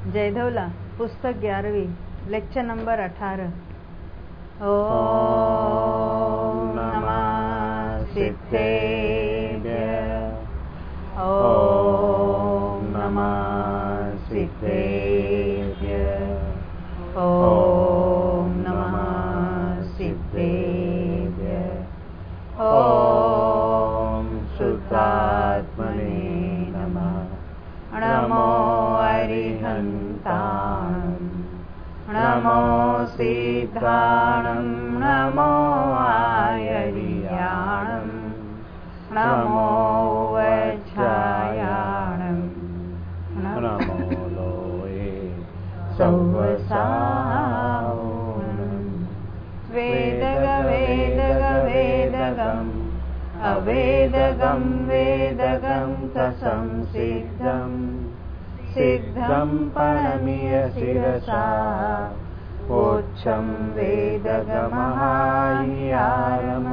जयधवला पुस्तक 11वीं lecture number 18। ओम नमः सिद्धेभ्यः। ओम नमः सिद्धेभ्यः। ओम नमः सिद्धेभ्यः। ओम शुद्धात्मने नमः। नमो अरिहन्तां, नमो सिद्धाणं, नमो आयर्याणं, नमो वज्रायाणं, नमो लोये सौवसावनं। वेदगं अवेदगं वेदगं तसंसिद्धं, सिद्धं परमीय शिरसा ओच्छं वेदगमहायारम।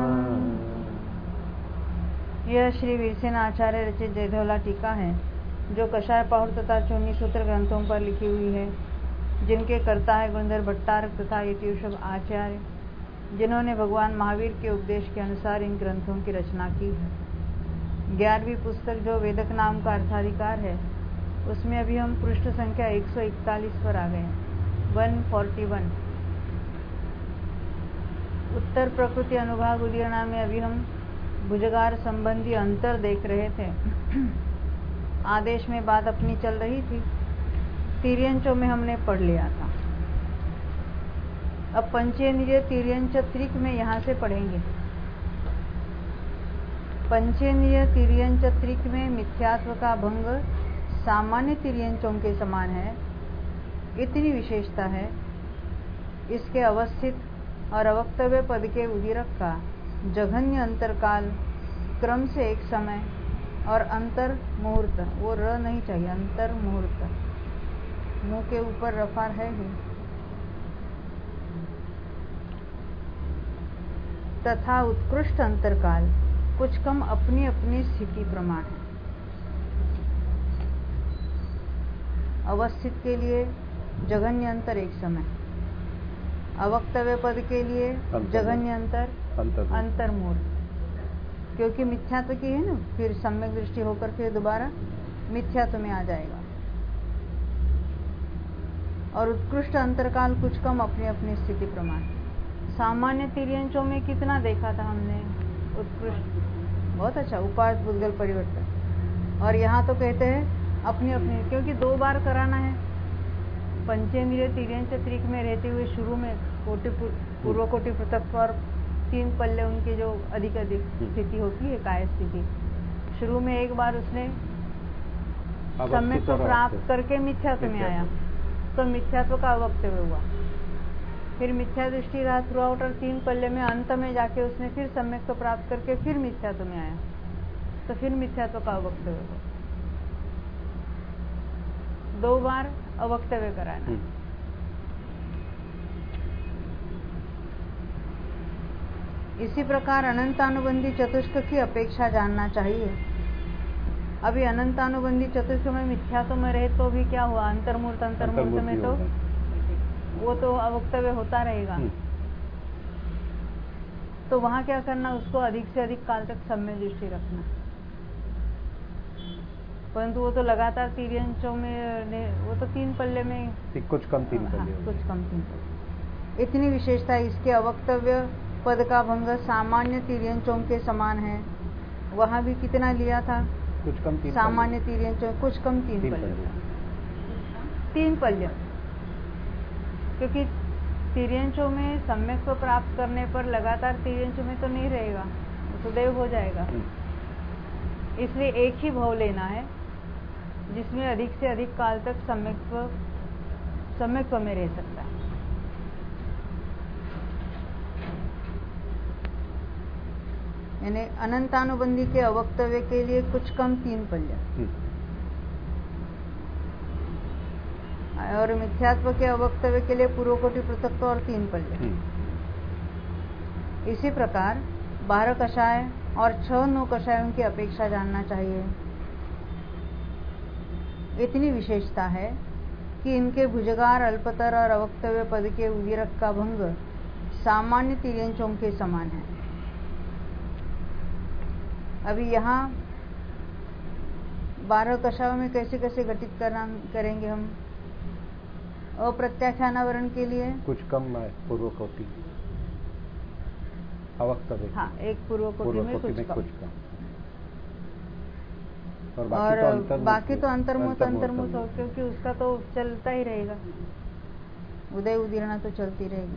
यह श्री वीरसेन आचार्य रचित जयधवला टीका है, जो कषाय पाहुर तथा चूनी सूत्र ग्रंथों पर लिखी हुई है, जिनके कर्ता है गुणधर भट्टारक तथा यतिषभ आचार्य, जिन्होंने भगवान महावीर के उपदेश के अनुसार इन ग्रंथों की रचना की है। 11वीं पुस्तक, जो वेदक नाम का अर्थाधिकार है, उसमें अभी हम पृष्ठ संख्या 141 पर आ गए। 141 उत्तर प्रकृति अनुभाग उदीर्णा में अभी हम भुजगार संबंधी अंतर देख रहे थे। आदेश में बात अपनी चल रही थी, तिर्यंचों में हमने पढ़ लिया था। अब पंचेंद्रिय तिर्यंच त्रिक में यहाँ से पढ़ेंगे। पंचेंद्रिय तिर्यंच त्रिक में मिथ्यात्व का भंग सामान्य तिर्यंचों के समान है। इतनी विशेषता है, इसके अवस्थित और अवक्तव्य पद के उदीरक का जघन्य अंतरकाल क्रम से एक समय और अंतर मुहूर्त, वो र नहीं चाहिए, अंतर मुहूर्त, मुंह के ऊपर रफार है ही, तथा उत्कृष्ट अंतरकाल कुछ कम अपनी अपनी स्थिति प्रमाण है। अवस्थित के लिए जघन्य अंतर एक समय, अवक्तव्य पद के लिए जघन्य अंतर मुहूर्त, क्योंकि मिथ्यात्व की है ना, फिर सम्यक दृष्टि होकर फिर दोबारा मिथ्यात्व में आ जाएगा। और उत्कृष्ट अंतरकाल कुछ कम अपनी अपनी स्थिति प्रमाण। सामान्य तिर्यंचों में कितना देखा था हमने, उत्कृष्ट, बहुत अच्छा, उपार्थ पुद्गल परिवर्तन। और यहाँ तो कहते हैं अपनी अपनी, क्योंकि 2 बार कराना है। पंचेंद्रिय तिर्यंच त्रिक में रहते हुए शुरू में पूर्व कोटि पृथक्त्व और 3 पल्ले उनकी जो अधिक स्थिति होती है, काय स्थिति, शुरू में एक बार उसने सम्यक को प्राप्त करके मिथ्यात्व में आया, तो मिथ्यात्व का अवक्तव्य हुआ। फिर मिथ्या दृष्टि रहा थ्रू आउट, और 3 पल्ले में अंत में जाके उसने फिर सम्यक को प्राप्त करके फिर मिथ्यात्व में आया, तो फिर मिथ्यात्व का अवक्तव्य हुआ। 2 बार अवक्तव्य कराना। इसी प्रकार अनंतानुबंधी चतुष्क की अपेक्षा जानना चाहिए। अभी अनंतानुबंधी चतुष्क में मिथ्यात्व में रहे तो भी क्या हुआ, अंतर्मूर्त में तो वो तो अवक्तव्य होता रहेगा। तो वहां क्या करना, उसको अधिक से अधिक काल तक सम्यक दृष्टि रखना। परंतु वो तो लगातार तिर्यंचों में, वो तो 3 पल्ले में कुछ कम 3 पल्ले, कुछ कम 3 पल्ले। इतनी विशेषता इसके अवक्तव्य पद का भंग सामान्य तिर्यंचों के समान है। वहां भी कितना लिया था, कुछ कम 3 सामान्य तिर्यंचों कुछ कम 3 पल्ले, 3 पल्ले, क्योंकि तिर्यंचों में सम्यक को प्राप्त करने पर लगातार तिर्यंचों में तो नहीं रहेगा, सदैव हो जाएगा। इसलिए एक ही भाव लेना है जिसमें अधिक से अधिक काल तक सम्यक्त्व में रह सकता है। यानी अनंतानुबंधी के अवक्तव्य के लिए कुछ कम 3 पल्ले, और मिथ्यात्व के अवक्तव्य के लिए पूर्व कोटि पृथक्त्व और 3 पल्ले। इसी प्रकार 12 कषाय और 6 कषायों की अपेक्षा जानना चाहिए। इतनी विशेषता है कि इनके भुजगार अल्पतर और अवक्तव्य पद के उदीरक का भंग सामान्य तिर्यंचों के समान है। अभी यहाँ 12 कक्षाओं में कैसे कैसे घटित करेंगे हम? अप्रत्याख्यानावरण के लिए कुछ कम है पूर्व कोटि, अवक्तव्य। हाँ, एक पूर्व कोटि में कुछ कम। और बाकी तो अंतर्मुख हो, क्योंकि उसका तो चलता ही रहेगा, उदय उदीरणा तो चलती रहेगी।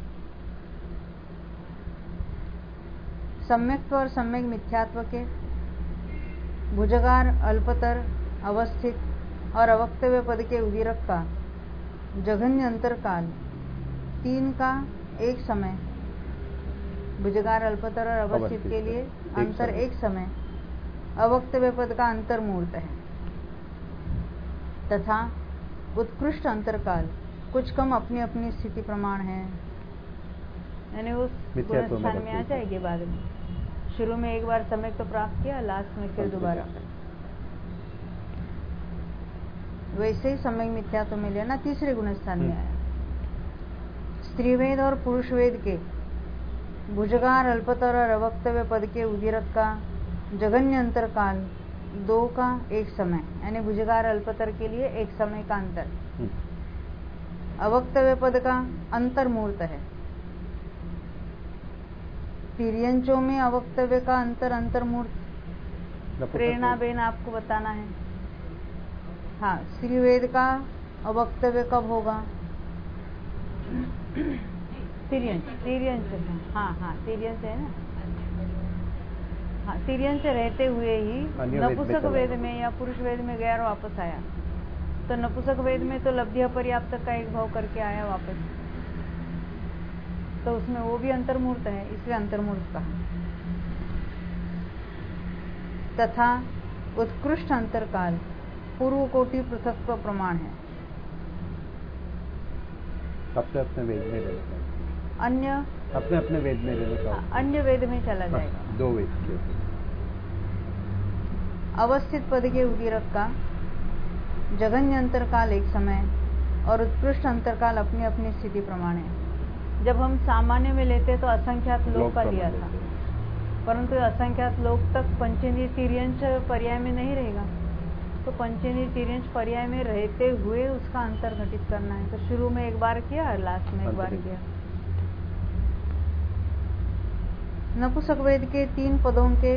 सम्यक्त्व और सम्यक मिथ्यात्व के भुजगार अल्पतर अवस्थित और अवक्तव्य पद के उदीरक का जघन्य अंतरकाल 3 का एक समय, भुजगार अल्पतर और अवस्थित के लिए अंतर एक समय, अवक्तव्य पद का अंतर मुहूर्त है, तथा उत्कृष्ट अंतरकाल कुछ कम अपनी अपनी स्थिति प्रमाण है। यानी उस गुणस्थान में आ जाएगी बाद में। शुरू में एक बार सम्यक तो प्राप्त किया, लास्ट में फिर दोबारा। वैसे ही सम्यक मिथ्यात्व में लेना तीसरे गुणस्थान में आया। स्त्रीवेद और पुरुष वेद के भुजगार अल्पतर और अवक्तव्य पद के उदीरक का जघन्य अंतरकाल 2 का एक समय, यानी भुजगार अल्पतर के लिए एक समय का अंतर, अवक्तव्य पद का अंतर मुहूर्त है। तिर्यंचों में अवक्तव्य का अंतर मुहूर्त प्रेरणा बेन आपको बताना है। हाँ, स्त्रीवेद का अवक्तव्य कब होगा? तिर्यंच हाँ तिर्यंच है ना। हाँ, तिर्यंच रहते हुए ही नपुंसक वेद में या पुरुष वेद में गया और वापस आया, तो नपुंसक वेद में तो लब्धि अपर्याप्त का एक भाव करके आया वापस, तो उसमें वो भी अंतर्मूर्त है, इसलिए अंतर्मूर्त कहा। तथा उत्कृष्ट अंतरकाल पूर्व कोटि पृथक्त्व प्रमाण है। अपने अपने वेद में रहता है, अन्य अपने अपने वेद में रहता है, अन्य वेद में चला जाएगा। 2 वेद के अवस्थित पद के उदीरक का जघन्य अंतरकाल एक समय और उत्कृष्ट अंतरकाल अपनी अपनी स्थिति प्रमाण है। जब हम सामान्य में लेते तो असंख्यात लोक का लिया था, परंतु असंख्यात लोक तक पंचेंद्रिय तिर्यंच पर्याय में नहीं रहेगा, तो पंचेंद्रिय तिर्यंच पर्याय में रहते हुए उसका अंतर घटित करना है। तो शुरू में एक बार किया और लास्ट में एक बार किया। नपुंसक वेद के 3 पदों के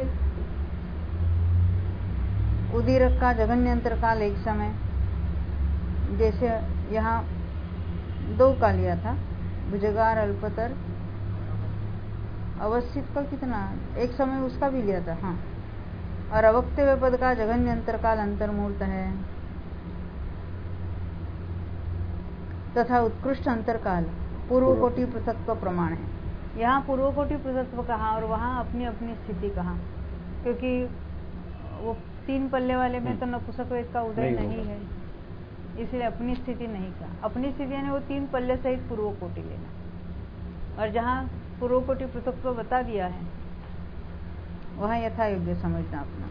उदीरक का जघन्य अंतरकाल एक समय, जैसे यहाँ 2 का लिया था, भुजगार अल्पतर अवस्थित का कितना एक समय उसका भी लिया था। हाँ, और अवक्तव्य पद का जघन्य अंतरकाल अंतर्मूर्त है, तथा उत्कृष्ट अंतरकाल पूर्व कोटि पृथक्त्व प्रमाण है। यहाँ पूर्व कोटि पृथक्त्व कहा और वहाँ अपनी अपनी स्थिति कहा, क्योंकि वो 3 पल्ले वाले में तो नपुंसक वेद का उदय नहीं है, इसलिए अपनी स्थिति नहीं कहा। अपनी स्थिति यानी वो 3 पल्ले सहित पूर्व कोटि लेना, और जहाँ पूर्व कोटि पृथक्त्व बता दिया है वहाँ यथा योग्य समझना अपना।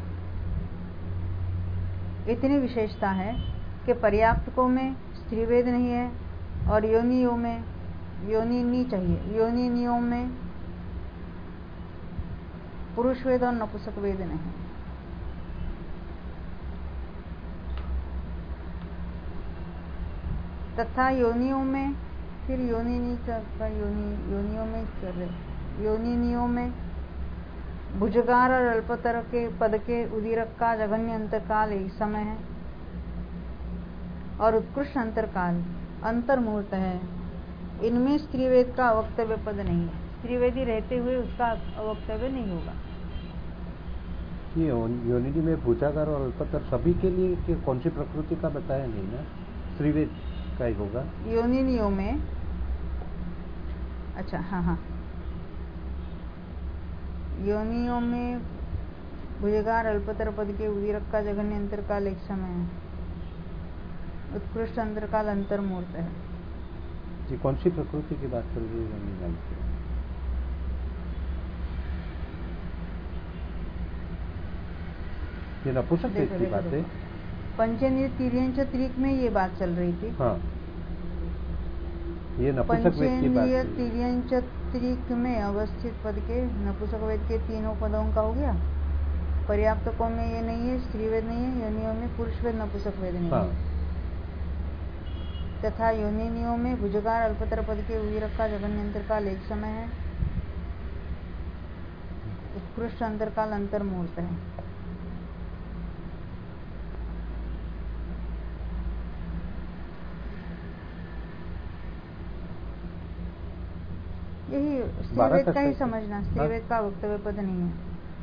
इतनी विशेषता है कि पर्याप्तकों में स्त्रीवेद नहीं है, और योनियों में योनिनी चाहिए, योनिनियों में पुरुष वेद और नपुंसक वेद नहीं। तथा योनियों में फिर योनिनी का योनियों में कर रहे, योनिनियों में भुजगार और अल्पतर के पद के उदीरक का जघन्य अंतरकाल एक समय है, और उत्कृष्ट अंतरकाल अंतर्मुहूर्त है। इनमें स्त्रीवेद का अवक्तव्य पद नहीं है, स्त्रीवेदी रहते हुए उसका अवक्तव्य नहीं होगा। ये योनिनी में भुजागार और अल्पतर सभी के लिए कौन सी प्रकृति का बताया नहीं ना, स्त्रीवेद का ही होगा। योनिनियों में अच्छा हाँ, योनियों में भुजगार अल्पतर पद के उदीरक का जघन्य अंतरकाल एक समय है, उत्कृष्ट अंतरकाल अंतर्मूर्त है। जी कौन सी प्रकृति की बात कर रही है? ये नपुंसक वेद की बात है। पंचेंद्रिय तिर्यंच त्रिक में ये बात चल रही थी। हाँ, ये नपुंसक वेद की बात पंचेंद्रिय थी। तिर्यंच त्रिक में अवस्थित पद के नपुंसक वेद के तीनों पदों का हो गया। पर्याप्तकों में ये नहीं है, स्त्री वेद नहीं है, योनियों में पुरुष वेद नपुंसक वेद नहीं हाँ। है। तथा योनियों में भुजगार अल्पतर पद के उदीरक का जगन्यंतर काल एक समय है, उत्कृष्ट अंतरकाल अंतर्मूर्त है। यही स्त्रीवेद का ही समझना, स्त्रीवेद का वक्तव्य पद नहीं है।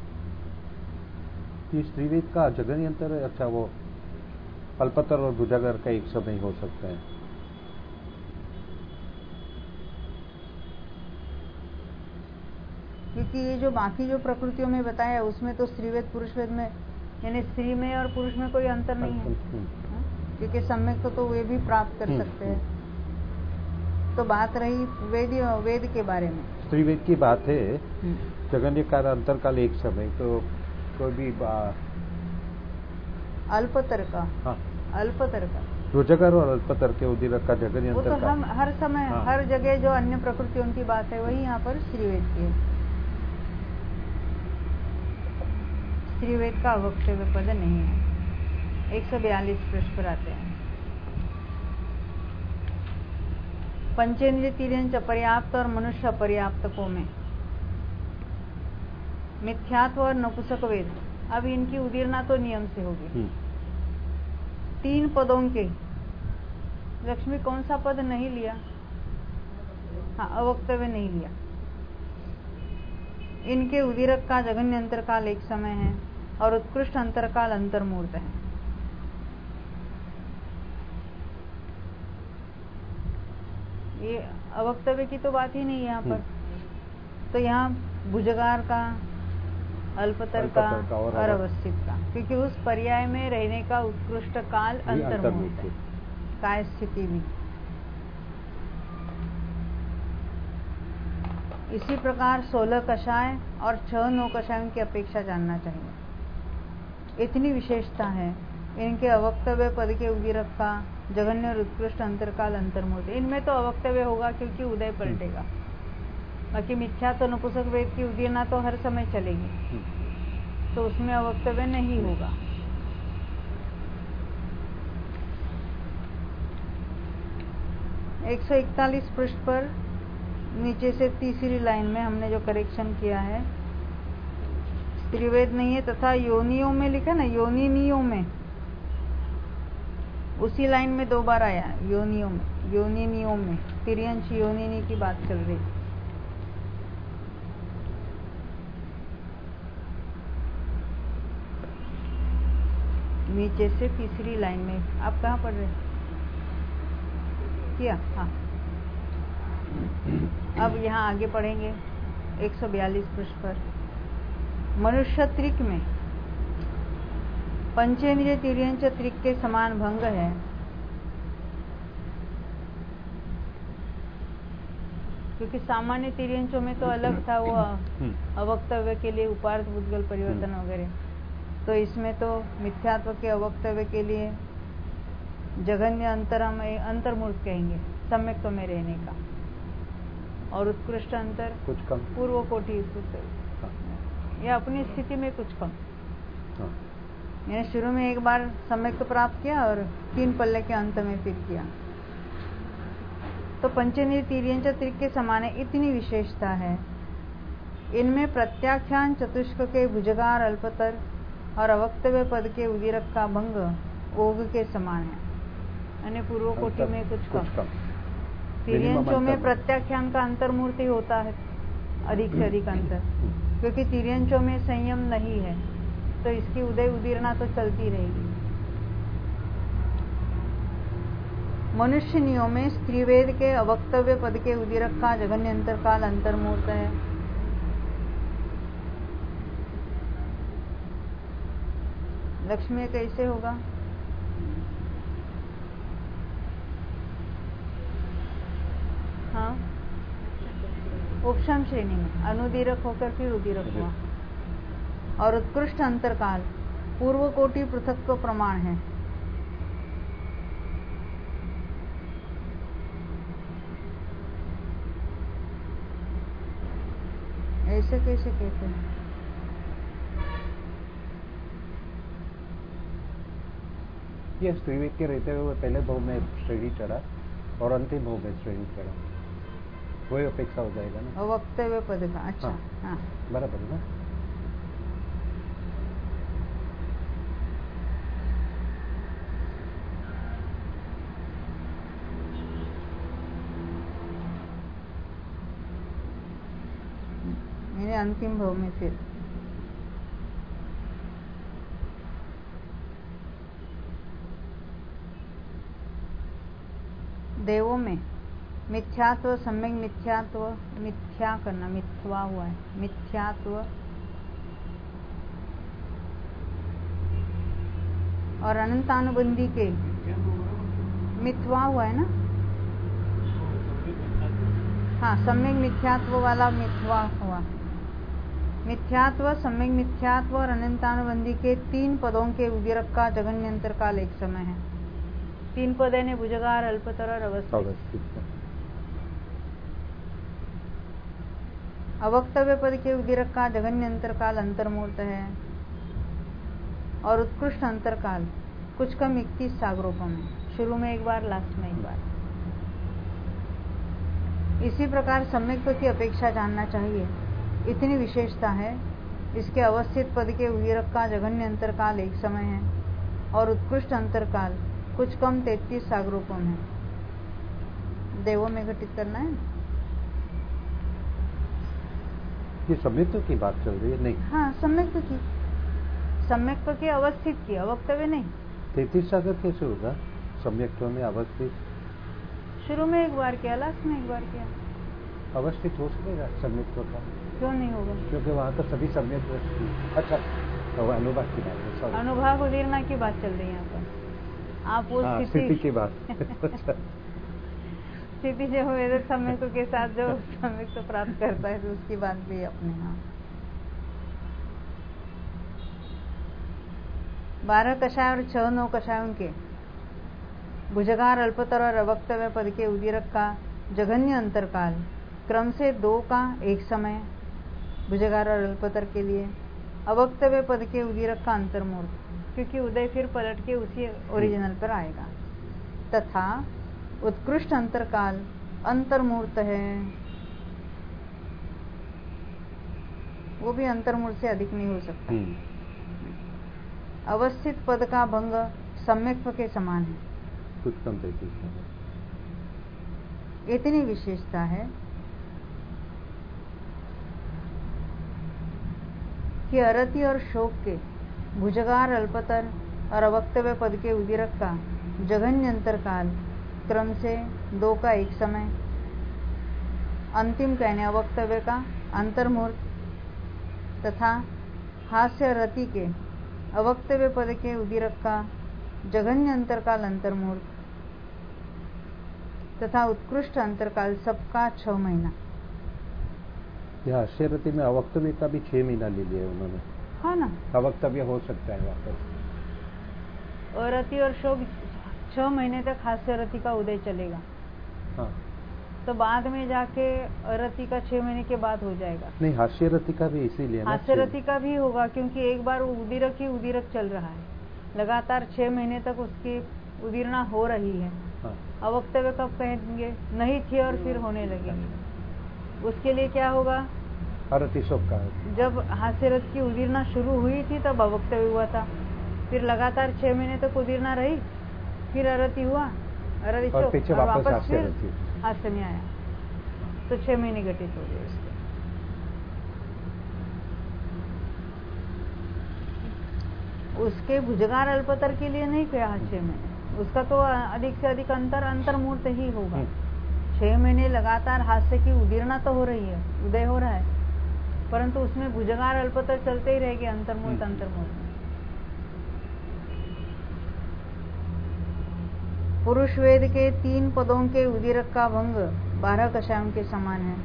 ये स्त्रीवेद का जगन्यंतर, अच्छा वो अल्पतर और भुजगार का एक समय हो सकता है। क्योंकि ये जो बाकी जो प्रकृतियों में बताया उसमें तो स्त्रीवेद पुरुष वेद में, यानी स्त्री में और पुरुष में कोई अंतर नहीं है, क्योंकि सम्यक तो वे भी प्राप्त कर सकते हैं। तो बात रही वेद के बारे में, स्त्रीवेद की बात है। जगन्य काल अंतरकाल एक समय, तो कोई भी अल्पतर का, हाँ, अल्पतर का भुजगार और अल्पतर के उदीरक का जगन्यंतर वो तो का। हम हर समय, हाँ। हर जगह जो अन्य प्रकृतियों की बात है वही यहाँ पर स्त्रीवेद की है। स्त्रीवेद का वक्तव्य पद नहीं है। 142 पृष्ठ पर आते हैं। पंचेंद्रिय तिर्यंच पर्याप्त और मनुष्य पर्याप्तकों में मिथ्यात्व और नपुंसक वेद, अब इनकी उदीरना तो नियम से होगी। 3 पदों के, लक्ष्मी कौन सा पद नहीं लिया? हाँ, अवक्तव्य नहीं लिया। इनके उदीरक का जगन्य अंतरकाल एक समय है और उत्कृष्ट अंतरकाल अंतर्मूर्त है। ये अवक्तव्य की तो बात ही नहीं है यहाँ पर। तो यहाँ भुजगार का, अल्पतर का और अवस्थित का, क्योंकि उस पर्याय में रहने का उत्कृष्ट काल अंतर्मूर्त है, काय स्थिति भी। इसी प्रकार 16 कषाय और 6 9 कषायों की अपेक्षा जानना चाहिए। इतनी विशेषता है इनके अवक्तव्य पद के उदीरक का जघन्य और उत्कृष्ट अंतरकाल अंतर्मूर्त। इनमें तो अवक्तव्य होगा क्योंकि उदय पलटेगा। बाकी मिथ्या तो नपुंसक वेद की उदीरना तो हर समय चलेगी, तो उसमें अवक्तव्य नहीं होगा। एक 141 पृष्ठ पर नीचे से तीसरी लाइन में हमने जो करेक्शन किया है, स्त्रीवेद नहीं है तथा योनियों में लिखा ना, योनिनियों में, उसी लाइन में 2 बार आया योनियों में, योनिनियों में, तिर्यंच योनिनी की बात चल रही। नीचे से तीसरी लाइन में, आप कहाँ पढ़ रहे किया? हाँ, अब यहाँ आगे पढ़ेंगे 142 पृष्ठ पर। मनुष्य त्रिक में पंचेंद्रिय तिर्यंच त्रिक के समान भंग है। क्योंकि सामान्य तिर्यंचों में तो अलग था वो अवक्तव्य के लिए उपार्थ बुद्गल परिवर्तन वगैरह, तो इसमें तो मिथ्यात्व के अवक्तव्य के लिए जघन्य अंतर्मूर्त कहेंगे, सम्यक्त्व में रहने का, और उत्कृष्ट अंतर कुछ कम, पूर्व कोटि या अपनी स्थिति में कुछ कम। मैंने शुरू में एक बार सम्यक्त्व प्राप्त किया और 3 पल्ले के अंत में फिर किया। तो पंचेंद्रिय तिर्यंच त्रिक के समान है, इतनी विशेषता है। इनमें प्रत्याख्यान चतुष्क के भुजगार अल्पतर और अवक्तव्य पद के उदीरक का भंग ओग के समान है, यानी पूर्व कोटि में कुछ कम। तिर्यंचों में प्रत्याख्यान का अंतर्मूर्ति होता है, अधिक से अधिक अंतर, क्योंकि तिर्यंचों में संयम नहीं है, तो इसकी उदय उदीरना तो चलती रहेगी। मनुष्यनियों में स्त्रीवेद के अवक्तव्य पद के उदीरक का जघन्य अंतरकाल अंतर्मूर्त है। लक्ष्मी कैसे होगा? हाँ, उपशम श्रेणी में अनुदीरक होकर फिर उदीरक हुआ। और उत्कृष्ट अंतरकाल पूर्व कोटि पृथक्त्व प्रमाण है, ऐसे कैसे कहते हैं? ये स्त्रीवेद के रहते हुए पहले भाव में श्रेणी चढ़ा और अंतिम भाव में श्रेणी चढ़ा, वही अपेक्षा हो जाएगा ना। अवक्तव्य पद का, अच्छा। हाँ, बराबर है ना। मेरे अंतिम भाव में फिर देवों में मिथ्यात्व, सम्यक मिथ्यात्व, मिथ्या करना, मिथ्वा हुआ है, मिथ्यात्व और अनंतानुबंधी के मिथ्वा हुआ है ना। हाँ, सम्यक मिथ्यात्व वाला मिथ्वा हुआ। मिथ्यात्व, सम्यक मिथ्यात्व और अनंतानुबंधी के 3 पदों के उदीरक का जगन्यंतर काल एक समय है। 3 पद ने भुजगार, अल्पतर और अवस्थित। अवक्तव्य पद के उदीरक का जगन्यंतर काल अंतर्मूर्त है और उत्कृष्ट अंतरकाल कुछ कम 21 सागरों में, शुरू में एक बार, लास्ट में एक बार। इसी प्रकार सम्यक पद की अपेक्षा जानना चाहिए, इतनी विशेषता है। इसके अवस्थित पद के उदीरक का जघन्य अंतरकाल एक समय है और उत्कृष्ट अंतरकाल कुछ कम 33 सागरों में। देवों में घटित करना है। ये सम्यक्त्व की बात चल रही है? नहीं, हाँ, सम्यक्त्व की, सम्यक्त्व के अवस्थित की, अवक्तव्य नहीं। 33 सागर कैसे होगा सम्यक्त्व में अवस्थित? शुरू में एक बार किया, लास्ट में एक बार किया। अवस्थित हो सकेगा सम्यक्त्व का? क्यों नहीं होगा? क्योंकि वहां तो सभी सम्यक। अच्छा, तो अनुभाग की बात है। अनुभाग उदीरना की बात चल रही है यहाँ पर। आप वो स्थिति की बात। स्थिति जो वेद सम्यक्त्व के साथ जो सम्यक्त्व प्राप्त करता है, तो उसकी बात भी अपने यहाँ 12 कषाय और 6 9 कषायों के भुजगार, अल्पतर और अवक्तव्य पद के उदीरक का जघन्य अंतरकाल क्रम से 2 का एक समय, भुजगार और अल्पतर के लिए। अवक्तव्य पद के उदीरक का अंतर्मूर्त, क्योंकि उदय फिर पलट के उसी ओरिजिनल पर आएगा, तथा उत्कृष्ट अंतरकाल अंतर्मूर्त है, वो भी अंतर्मूर्त से अधिक नहीं हो सकता। अवस्थित पद का भंग सम्यक्त्व के समान है, कुछ कम 33। इतनी विशेषता है कि अरति और शोक के भुजगार, अल्पतर और अवक्तव्य पद के उदीरक का जघन्य अंतरकाल क्रम से 2 का एक समय, अंतिम कहने अवक्तव्य का अंतर्मूर्त, तथा हास्य रति के अवक्तव्य पद के उदीरक का जघन्य अंतरकाल अंतर्मूर्त, तथा उत्कृष्ट अंतरकाल सबका 6 महीना। यह हास्यरति में अवक्तव्य का भी 6 महीना ले लिया उन्होंने। हाँ ना, अवक्तव्य हो सकता है वापस। और रति और शोक 6 महीने तक हास्य रति का उदय चलेगा। हाँ, तो बाद में जाके रति का 6 महीने के बाद हो जाएगा। नहीं, हास्य रति का भी इसीलिए, हास्य रति का भी होगा, क्योंकि एक बार उदीरक ही उदीरक चल रहा है, लगातार 6 महीने तक उसकी उदीरना हो रही है। हाँ। अवक्तव्य कब कहेंगे? नहीं थी और फिर होने लगेंगे। उसके लिए क्या होगा? अरति शोक का। जब हास्य रथ की उदीरना शुरू हुई थी तब अवक्तव्य हुआ था, फिर लगातार 6 महीने तक उदीरना रही, फिर अरति हुआ, अरति शोक, पीछे वापस फिर हास्य में आया, तो 6 महीने घटित हो गए उसके भुजगार अल्पतर के लिए नहीं किया हास्य में, उसका तो अधिक से अधिक अंतर्मूर्त ही होगा। 6 महीने लगातार हास्य की उदीरना तो हो रही है, उदय हो रहा है, परंतु उसमें भुजगार अल्पतर चलते ही रहेगी, अंतर्मूर्त अंतर्मूर्त। पुरुष वेद के 3 पदों के उदीरक का भंग 12 कषायों के समान है।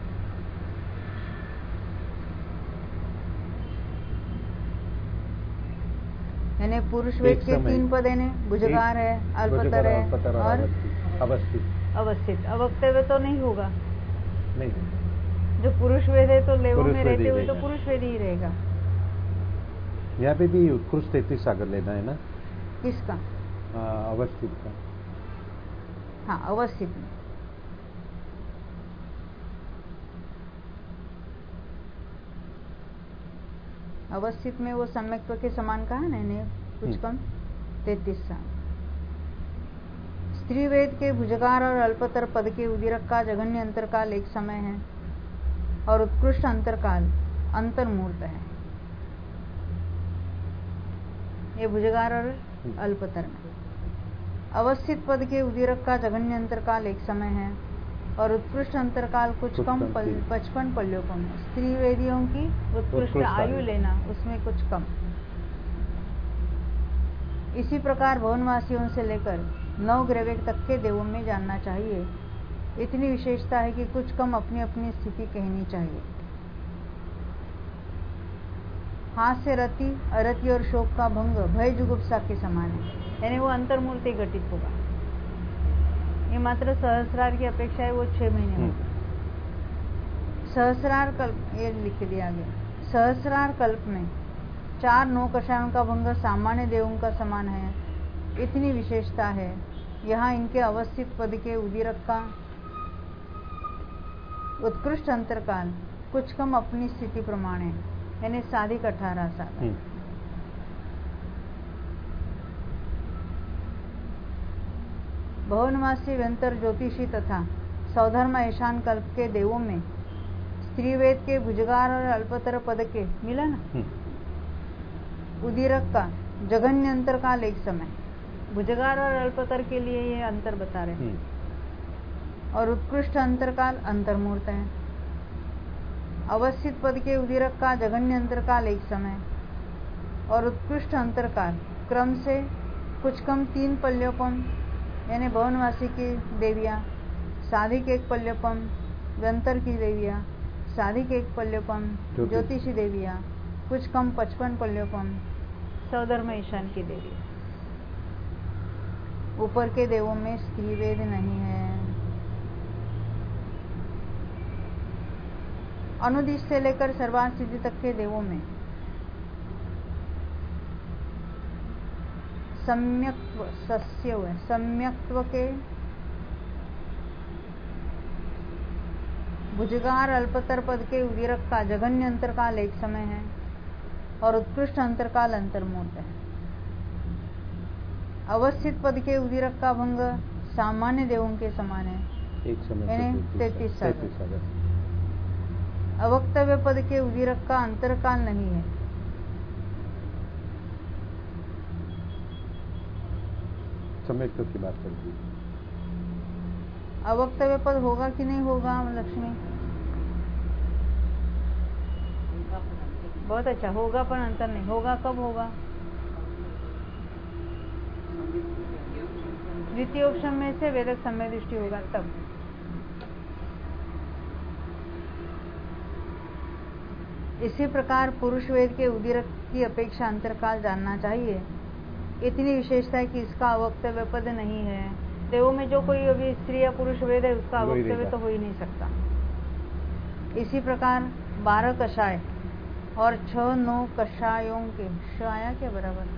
यानी पुरुष वेद के 3 पद है, भुजगार है, अल्पतर है और अवस्थित। अवस्थित। अवक्तव्य तो नहीं होगा, जो पुरुष वेद है तो लेवों में पुरुष वेद ही रहते हुए तो रहेगा। पुरुष वेद ही रहेगा। यहाँ पे भी उत्कृष्ट 33 सागर लेना है ना, किसका? अवस्थित का। हाँ, अवस्थित में। अवस्थित में वो सम्यक्त्व के समान कहा ना, कुछ कम 33 साल। स्त्री वेद के भुजगार और अल्पतर पद के उदीरक का जघन्य अंतरकाल एक समय है और उत्कृष्ट अंतरकाल अंतर्मूर्त है। ये भुजगार और अल्पतर में। अवस्थित पद के उदीरक का जघन्य अंतरकाल एक समय है और उत्कृष्ट अंतरकाल कुछ कम 55 पल्यों में। स्त्री वेदियों की उत्कृष्ट आयु लेना, उसमें कुछ कम। इसी प्रकार भवनवासियों से लेकर नवग्रह तक के देवों में जानना चाहिए। इतनी विशेषता है कि कुछ कम अपनी अपनी स्थिति कहनी चाहिए। हाथ से रति, अरति और शोक का भंग भय जुगुप्सा के समान है, यानी वो अंतर्मूर्ति घटित होगा। ये मात्र सहस्रार की अपेक्षा है, वो 6 महीने होगा। सहस्रार कल्प, ये लिख दिया गया, सहस्रार कल्प में 4 9 कषायों का भंग सामान्य देवों का समान है। इतनी विशेषता है। यहाँ इनके अवस्थित पद के उदीरक का उत्कृष्ट अंतरकाल कुछ कम अपनी स्थिति प्रमाण है, यानी साधिक 18 साल। भवनवासी व्यंतर ज्योतिषी तथा सौधर्म ईशान कल्प के देवों में स्त्रीवेद के भुजगार और अल्पतर पद के मिला ना, उदीरक का जघन्य अंतरकाल एक समय। भुजगार और अल्पतर के लिए ये अंतर बता रहे और उत्कृष्ट अंतरकाल अंतर्मूर्त है। अवस्थित पद के उदीरक का जघन्य अंतरकाल एक समय और उत्कृष्ट अंतरकाल क्रम से कुछ कम 3 पल्योपम, यानी भवनवासी की देवियां, साधिक 1 पल्योपम, व्यंतर की देवियां, साधिक 1 पल्योपम, ज्योतिषी देवियां, कुछ कम 55 पल्योपम, सौधर्म ईशान की देवी। ऊपर के देवों में स्त्री वेद नहीं है। अनुदिश से लेकर सर्वान सिद्धि तक के देवों में सम्यक्त्व सस्य हुए, सम्यक्त्व के भुजगार अल्पतर पद के उदीरक का जघन्य अंतरकाल एक समय है और उत्कृष्ट अंतरकाल अंतर्मूर्त है। अवस्थित पद के उदीरक का भंग सामान्य देवों के समान है, एक समय, यानी 33 साल। सागर। अवक्तव्य पद के उदीरक का अंतरकाल नहीं है। सम्यक्त्व की बात चल रही है। अवक्तव्य पद होगा कि नहीं होगा लक्ष्मी? बहुत अच्छा, होगा पर अंतर नहीं होगा। कब होगा? द्वितीय उपशम में से वेदक समय दृष्टि होगा तब। इसी प्रकार पुरुष वेद के उदीरक की अपेक्षा अंतरकाल जानना चाहिए। इतनी विशेषता है कि इसका अवक्तव्य पद नहीं है। देवों में जो कोई अभी स्त्री या पुरुष वेद है उसका अवक्तव्य तो हो ही नहीं सकता। इसी प्रकार 12 कषाय और 6 9 कषायों के आया क्या बराबर?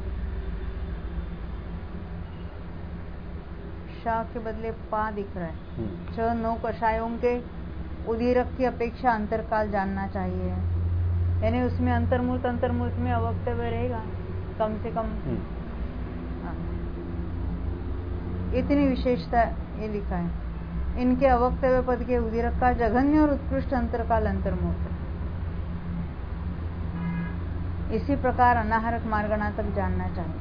शाह के बदले पा दिख रहा है। 6 9 कषायों के उदीरक की अपेक्षा अंतरकाल जानना चाहिए, यानी उसमें अंतर्मूर्त में अवक्तव्य रहेगा कम से कम। इतनी विशेषता ये लिखा है। इनके अवक्तव्य पद के उदीरक का जघन्य और उत्कृष्ट अंतरकाल अंतर्मूर्त। इसी प्रकार अनाहरक मार्गणा तक जानना चाहिए।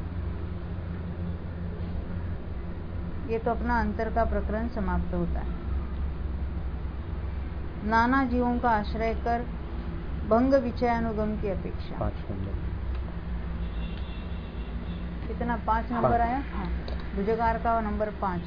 ये तो अपना अंतर का प्रकरण समाप्त होता है। नाना जीवों का आश्रय कर भंग विचयानुगम की अपेक्षा। 5 नंबर। कितना? 5 नंबर आया। हाँ, भुजगार का नंबर 5।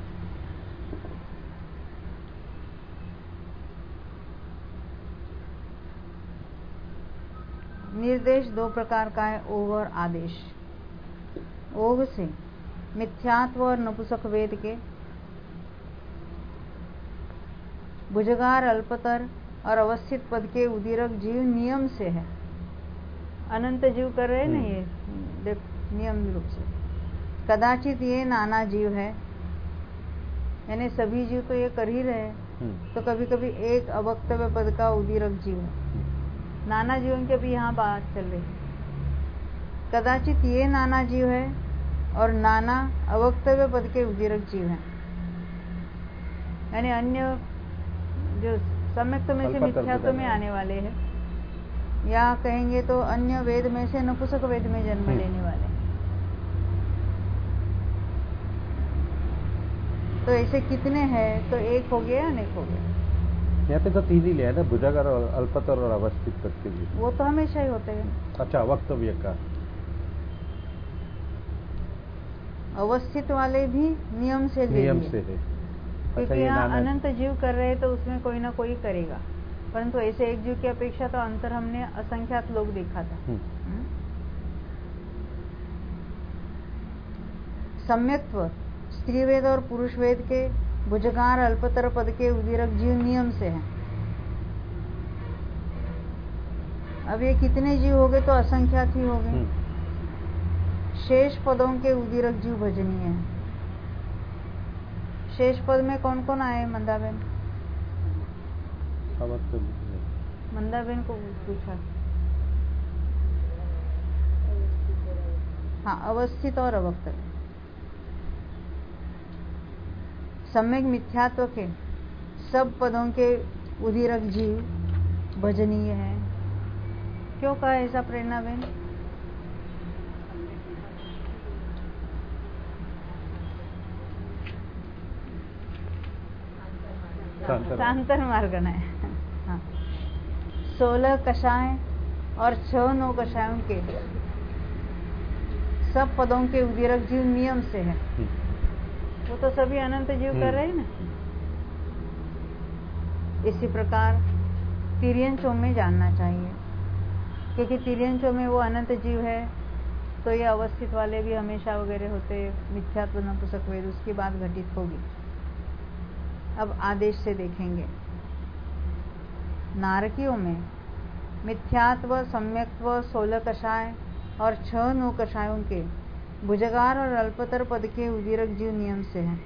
निर्देश 2 प्रकार का है, ओघ और आदेश। ओघ से मिथ्यात्व और नपुंसक वेद के भुजगार अल्पतर और अवस्थित पद के उदीरक जीव नियम से है। अनंत जीव कर रहे हैं ना ये नियम रूप से। कदाचित ये नाना जीव है, यानी सभी जीव तो ये कर ही रहे हैं, तो कभी कभी एक अवक्तव्य पद का उदीरक जीव है। नाना जीवों की अभी यहाँ बात चल रही है। कदाचित ये नाना जीव है और नाना अवक्तव्य पद के उदीरक जीव हैं, यानी अन्य जो सम्यक्त में से मिथ्यात्व में आने वाले हैं, या कहेंगे तो अन्य वेद में से नपुंसक वेद में जन्म लेने वाले। तो ऐसे कितने हैं? तो एक हो गया, अनेक हो गया। यहाँ पे तो तीन ही लिया है ना, भुजगार और अल्पतर और अवस्थित पद के लिए। वो तो हमेशा ही होते हैं। अच्छा, वक्तव्य का अवस्थित वाले भी नियम से ले नियम लिए। से है। क्योंकि यहाँ अनंत जीव कर रहे हैं तो उसमें कोई ना कोई करेगा, परंतु ऐसे एक जीव की अपेक्षा तो अंतर हमने असंख्यात लोग देखा था। सम्यक्त्व स्त्रीवेद और पुरुष वेद के भुजगार अल्पतर पद के उदीरक जीव नियम से है। अब ये कितने जीव हो गए? तो असंख्यात ही हो गए। शेष पदों के उदीरक जीव भजनीय है। शेष पद में कौन कौन आए? मंदाबेन, मंदाबेन को पूछा। हाँ, अवस्थित और अवक्तव्य। सम्यक मिथ्यात्व के सब पदों के उदीरक जीव भजनीय है। क्यों कहा ऐसा प्रेरणा बेन? शांतर मार्गण है। हाँ, 16 कषाय और 6 9 कषायों के सब पदों के उदीरक जीव नियम से है। वो तो सभी अनंत जीव कर रहे हैं ना। इसी प्रकार तिर्यंचों में जानना चाहिए, क्योंकि तिर्यंचों में वो अनंत जीव है, तो ये अवस्थित वाले भी हमेशा वगैरह होते। मिथ्यात्व नपुंसक वेद उसकी बात घटित होगी। अब आदेश से देखेंगे। नारकियों में मिथ्यात्व, सम्यक्त्व, 16 कषाय और 6 9 कषायों के भुजगार और अल्पतर पद के उदीरक जीव नियम से हैं।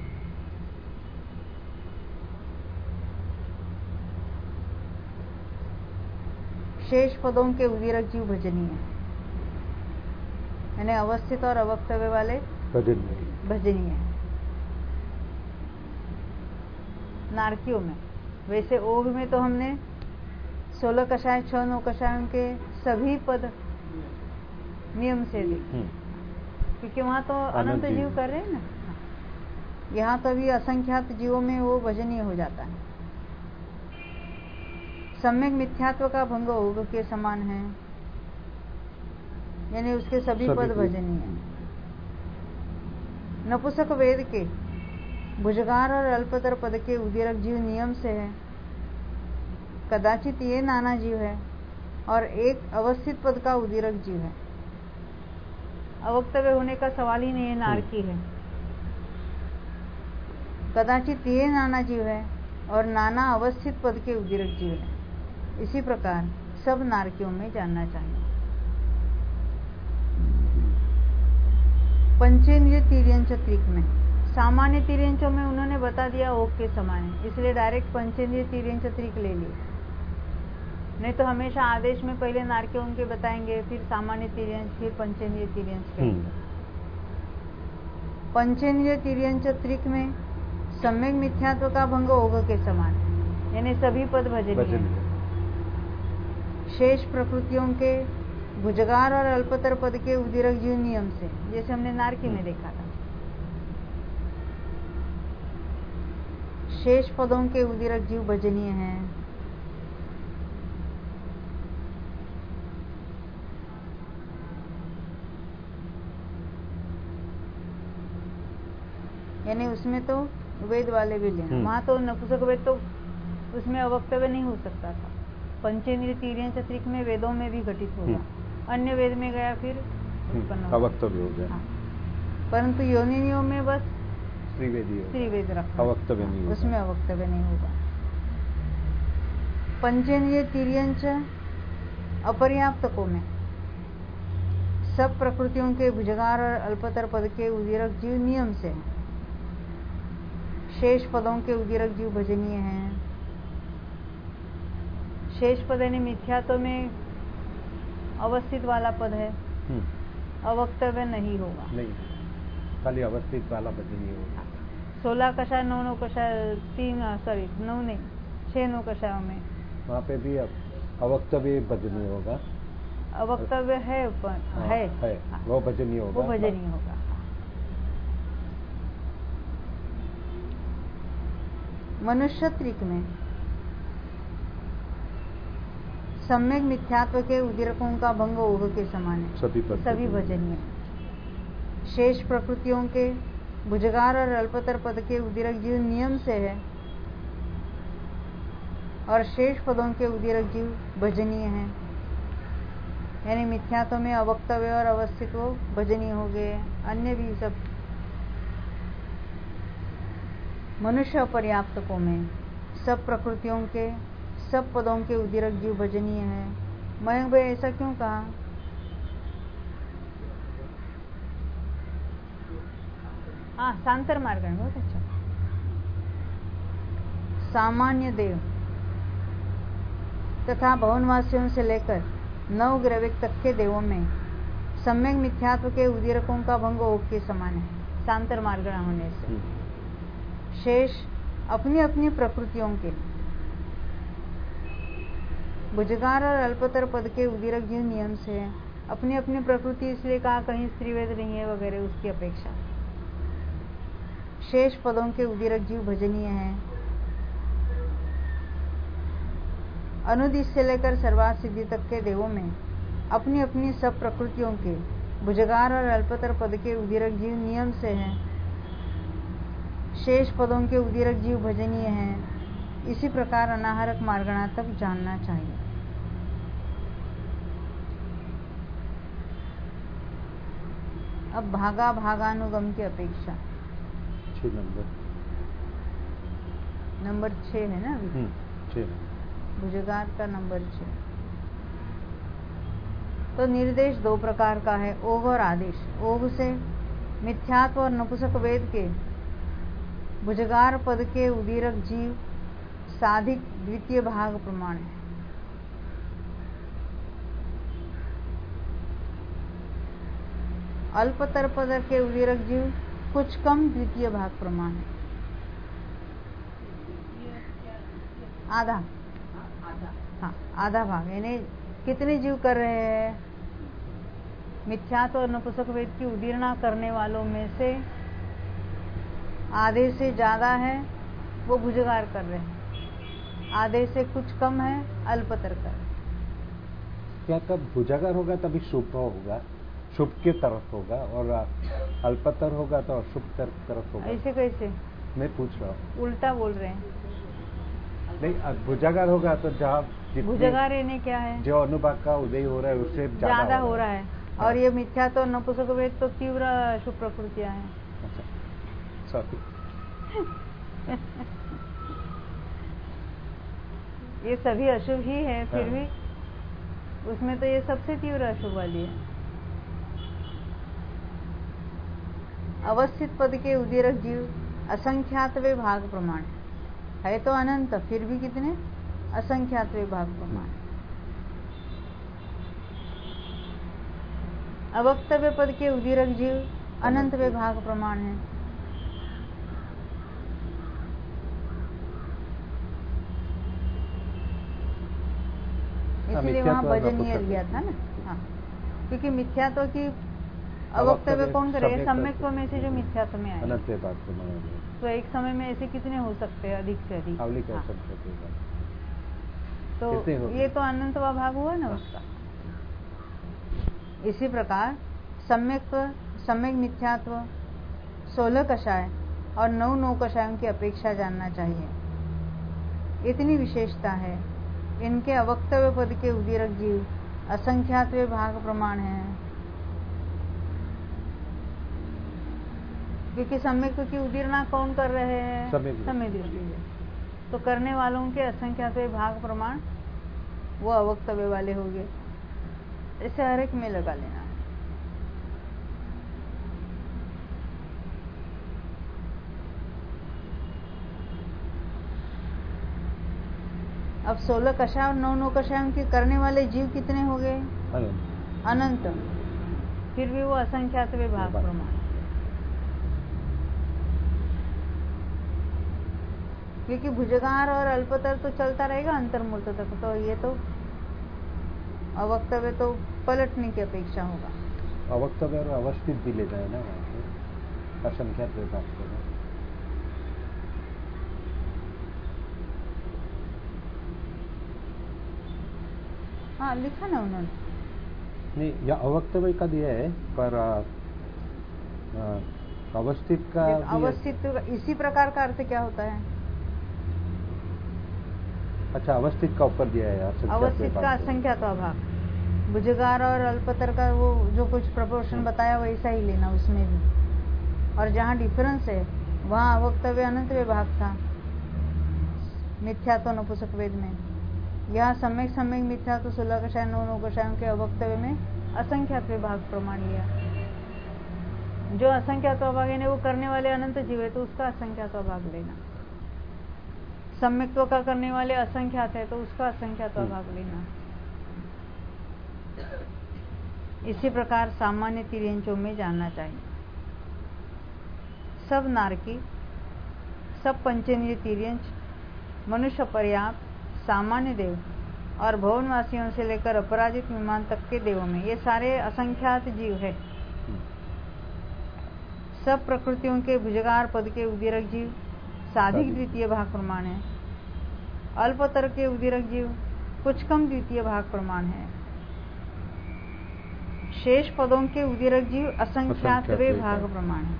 शेष पदों के उदीरक जीव भजनीय है, यानी अवस्थित और अवक्तव्य वाले भजनीय है। नारकियों में, वैसे ओघ में तो हमने 16 कषाय 6 9 कषायों के सभी पद नियम से देखे, क्योंकि वहां तो अनंत जीव कर रहे हैं ना। यहाँ तो भी असंख्यात जीवों में वो भजनीय हो जाता है। सम्यक मिथ्यात्व का भंग ओघ के समान है, यानी उसके सभी पद भजनीय है। नपुंसक वेद के भुजगार और अल्पतर पद के उदीरक जीव नियम से है। कदाचित ये नाना जीव है और एक अवस्थित पद का उदीरक जीव है। अवक्तव्य होने का सवाल ही नहीं है, नारकी है। कदाचित ये नाना जीव है और नाना अवस्थित पद के उदीरक जीव है। इसी प्रकार सब नारकियों में जानना चाहिए। पंचेंद्रिय तिर्यंच त्रिक में, सामान्य तिर्यंचों में उन्होंने बता दिया ओघ के समान है, इसलिए डायरेक्ट पंचेंद्रिय तिर्यंच त्रिक ले लिए। नहीं तो हमेशा आदेश में पहले नारकियों के बताएंगे, फिर सामान्य तिर्यंच, फिर पंचेंद्रिय तिर्यंच कहेंगे। पंचेंद्रिय तिर्यंच त्रिक में सम्यक मिथ्यात्व का भंग ओघ के समान है, यानी सभी पद भजनीय है। शेष प्रकृतियों के भुजगार और अल्पतर पद के उदीरक जीव नियम से, जैसे हमने नारकी में देखा था। शेष पदों के उदीरक जीव भजनीय हैं। यानी उसमें तो वेद वाले भी लेना। वहां तो नपुंसक वेद तो उसमें अवक्तव्य नहीं हो सकता था। पंचेंद्रिय तिर्यंच त्रिक में वेदों में भी घटित होगा, अन्य वेद में गया फिर उत्पन्न अवक्तव्य हो गया। परंतु योनिनियों में बस त्रिवेद रखा, अवक्तव्य नहीं, उसमें अवक्तव्य नहीं होगा। पंचेंद्रिय तिर्यंच अपर्याप्तकों में सब प्रकृतियों के भुजगार और अल्पतर पद के उदीरक जीव नियम से हैं। शेष पदों के उदीरक जीव भजनीय हैं। शेष पद यानी मिथ्यात्व में अवस्थित वाला पद है, अवक्तव्य नहीं होगा, नहीं, खाली अवस्थित वाला भजनीय होगा। 16 कषाय 9 कषाय 9 नहीं 6 9 कषायों में वहाँ पे भी अवक्तव्य भजनीय होगा। अवक्तव्य है है वो भजनीय होगा, वो भजनीय होगा। मनुष्य त्रिक में सम्यक मिथ्यात्व के उदीरकों का भंग ओघ के समान है, सभी भजनीय। शेष प्रकृतियों के भुजगार और अल्पतर पद के उदीरक जीव नियम से है और शेष पदों के उदीरक जीव भजनीय हैं। यानी मिथ्यात्व में अवक्तव्य और अवस्थित्व भजनीय हो गए, अन्य भी सब। मनुष्य अपर्याप्तकों में सब प्रकृतियों के सब पदों के उदीरक जीव भजनीय हैं। मयंक भाई ऐसा क्यों कहा? हाँ, सांतर मार्ग है, बहुत अच्छा। सामान्य देव तथा भवनवासियों से लेकर नवग्रविक तक के देवों में सम्यक मिथ्यात्व के उदीरकों का भंग ओघ के समान है, सांतर मार्ग होने से। शेष अपनी अपनी प्रकृतियों के भुजगार और अल्पतर पद के उदीरक जीव नियम से है। अपनी अपनी प्रकृति इसलिए कहा, कहीं स्त्रीवेद नहीं है वगैरह, उसकी अपेक्षा। शेष पदों के उदीरक जीव भजनीय हैं। अनुदिश से लेकर सर्वार्थ सिद्धि तक के देवों में अपनी अपनी सब प्रकृतियों के भुजगार और अल्पतर पद के उदीरक जीव नियम से हैं। शेष पदों के उदीरक जीव भजनीय हैं। इसी प्रकार अनाहरक मार्गणा तक जानना चाहिए। अब भागा भागानुगम की अपेक्षा 6 नंबर 6 है ना अभी? 6 भुजगार का नंबर 6। तो निर्देश 2 प्रकार का है, ओघ और आदेश। ओघ से मिथ्यात्व और नपुंसक वेद के भुजगार पद के उदीरक जीव साधिक द्वितीय भाग प्रमाण है। अल्पतर पद के उदीरक जीव कुछ कम द्वितीय भाग प्रमाण है। आधा, हाँ आधा भाग, यानी कितने जीव कर रहे हैं? मिथ्यात्व और नपुंसक वेद की उदीरणा करने वालों में से आधे से ज्यादा है वो भुजगार कर रहे हैं, आधे से कुछ कम है अल्पतर कर। क्या तब भुजगार होगा तभी शुभ होगा, शुभ के तरफ होगा, और अल्पतर होगा तो अशुभ तरफ होगा? ऐसे कैसे? मैं पूछ रहा हूँ। उल्टा बोल रहे हैं। नहीं, भुजगार होगा तो जहाँ भुजगार यानी क्या है? जो अनुभाग का उदय हो रहा है उससे ज्यादा हो रहा है। हाँ। और ये मिथ्यात्व और नपुंसक वेद तो तीव्र शुभ प्रकृतियां हैं। सॉरी ये सभी अशुभ ही है, फिर भी उसमें तो ये सबसे तीव्र अशुभ वाली है। अवस्थित पद के उदीरक जीव असंख्यातवे भाग प्रमाण है तो अनंत, फिर भी कितने? असंख्यातवे भाग प्रमाण। अवक्तव्य पद के उदीरक जीव अनंतवे भाग प्रमाण है। इसलिए वहां भजनीय लिया था ना। हाँ, क्योंकि मिथ्यात्व की अवक्तव्य कौन करेगा? सम्यक्त्व में से जो मिथ्यात्व में आए, तो एक समय में ऐसे कितने हो सकते हैं? अधिक से अधिक। तो ये तो अनंतवा भाग हुआ ना उसका। इसी प्रकार सम्यक मिथ्यात्व 16 कषाय और 9 कषायों की अपेक्षा जानना चाहिए। इतनी विशेषता है, इनके अवक्तव्य पद के उदीरक जीव असंख्यातवे भाग प्रमाण है। क्योंकि सम्यक्त्व की उदीरणा कौन कर रहे हैं? सम्यक दृष्टि। तो करने वालों के असंख्यातवे भाग प्रमाण वो अवक्तव्य वाले हो गए। ऐसे हर एक में लगा लेना। अब 16 कषाय और 9 कषायों के करने वाले जीव कितने हो गए? अनंत। फिर भी वो असंख्यात विभाग प्रमाण, क्योंकि भुजगार और अल्पतर तो चलता रहेगा अंतर्मूर्त तक, तो ये तो अवक्तव्य तो पलटने की अपेक्षा होगा। अवक्तव्य और अवस्थित भी ले जाए ना वहाँ पे असंख्यात विभाग को। हाँ लिखा ना उन्होंने, नहीं या अवक्तव्य का दिया है, पर अवस्थित का अवस्थित इसी प्रकार का अर्थ क्या होता है? अच्छा, अवस्थित का ऊपर दिया है। अवस्थित का असंख्यात अभाग, भुजगार और अल्पतर का वो जो कुछ प्रपोर्शन बताया वैसा ही लेना उसमें भी। और जहाँ डिफरेंस है वहाँ अवक्तव्य अनंत विभाग था मिथ्या तो नपुंसक वेद में, यहाँ सम्यक मिथ्या तो 16 कषाय 9 कषायों के अवक्तव्य में असंख्यात विभाग प्रमाण लिया। जो असंख्यात अभाग है वो करने वाले अनंत जीव है तो उसका असंख्यात अभाग लेना। सम्यक्त्व का करने वाले असंख्यात है तो उसका असंख्यात अभाग लेना। इसी प्रकार सामान्य तिर्यंचों में जानना चाहिए। सब नारकी, सब पंचेंद्रिय तिर्यंच, मनुष्य पर्याप्त, सामान्य देव और भुवनवासियों से लेकर अपराजित विमान तक के देवों में ये सारे असंख्यात जीव है। सब प्रकृतियों के भुजगार पद के उदीरक जीव साधिक द्वितीय भाग प्रमाण है। अल्पतर के उदीरक जीव कुछ कम द्वितीय भाग प्रमाण है। शेष पदों के उदीरक जीव असंख्यातवे भाग प्रमाण है।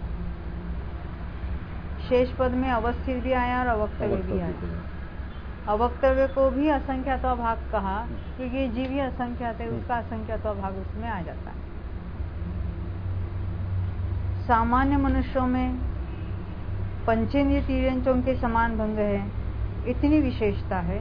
शेष पद में अवस्थित भी आया और अवक्तव्य भी आया। अवक्तव्य को भी असंख्यात भाग कहा क्योंकि ये जीव ही असंख्यात है, उसका असंख्यात भाग उसमें आ जाता है। सामान्य मनुष्यों में पंचेंद्रिय तिर्यंचों के समान भंग है, इतनी विशेषता है।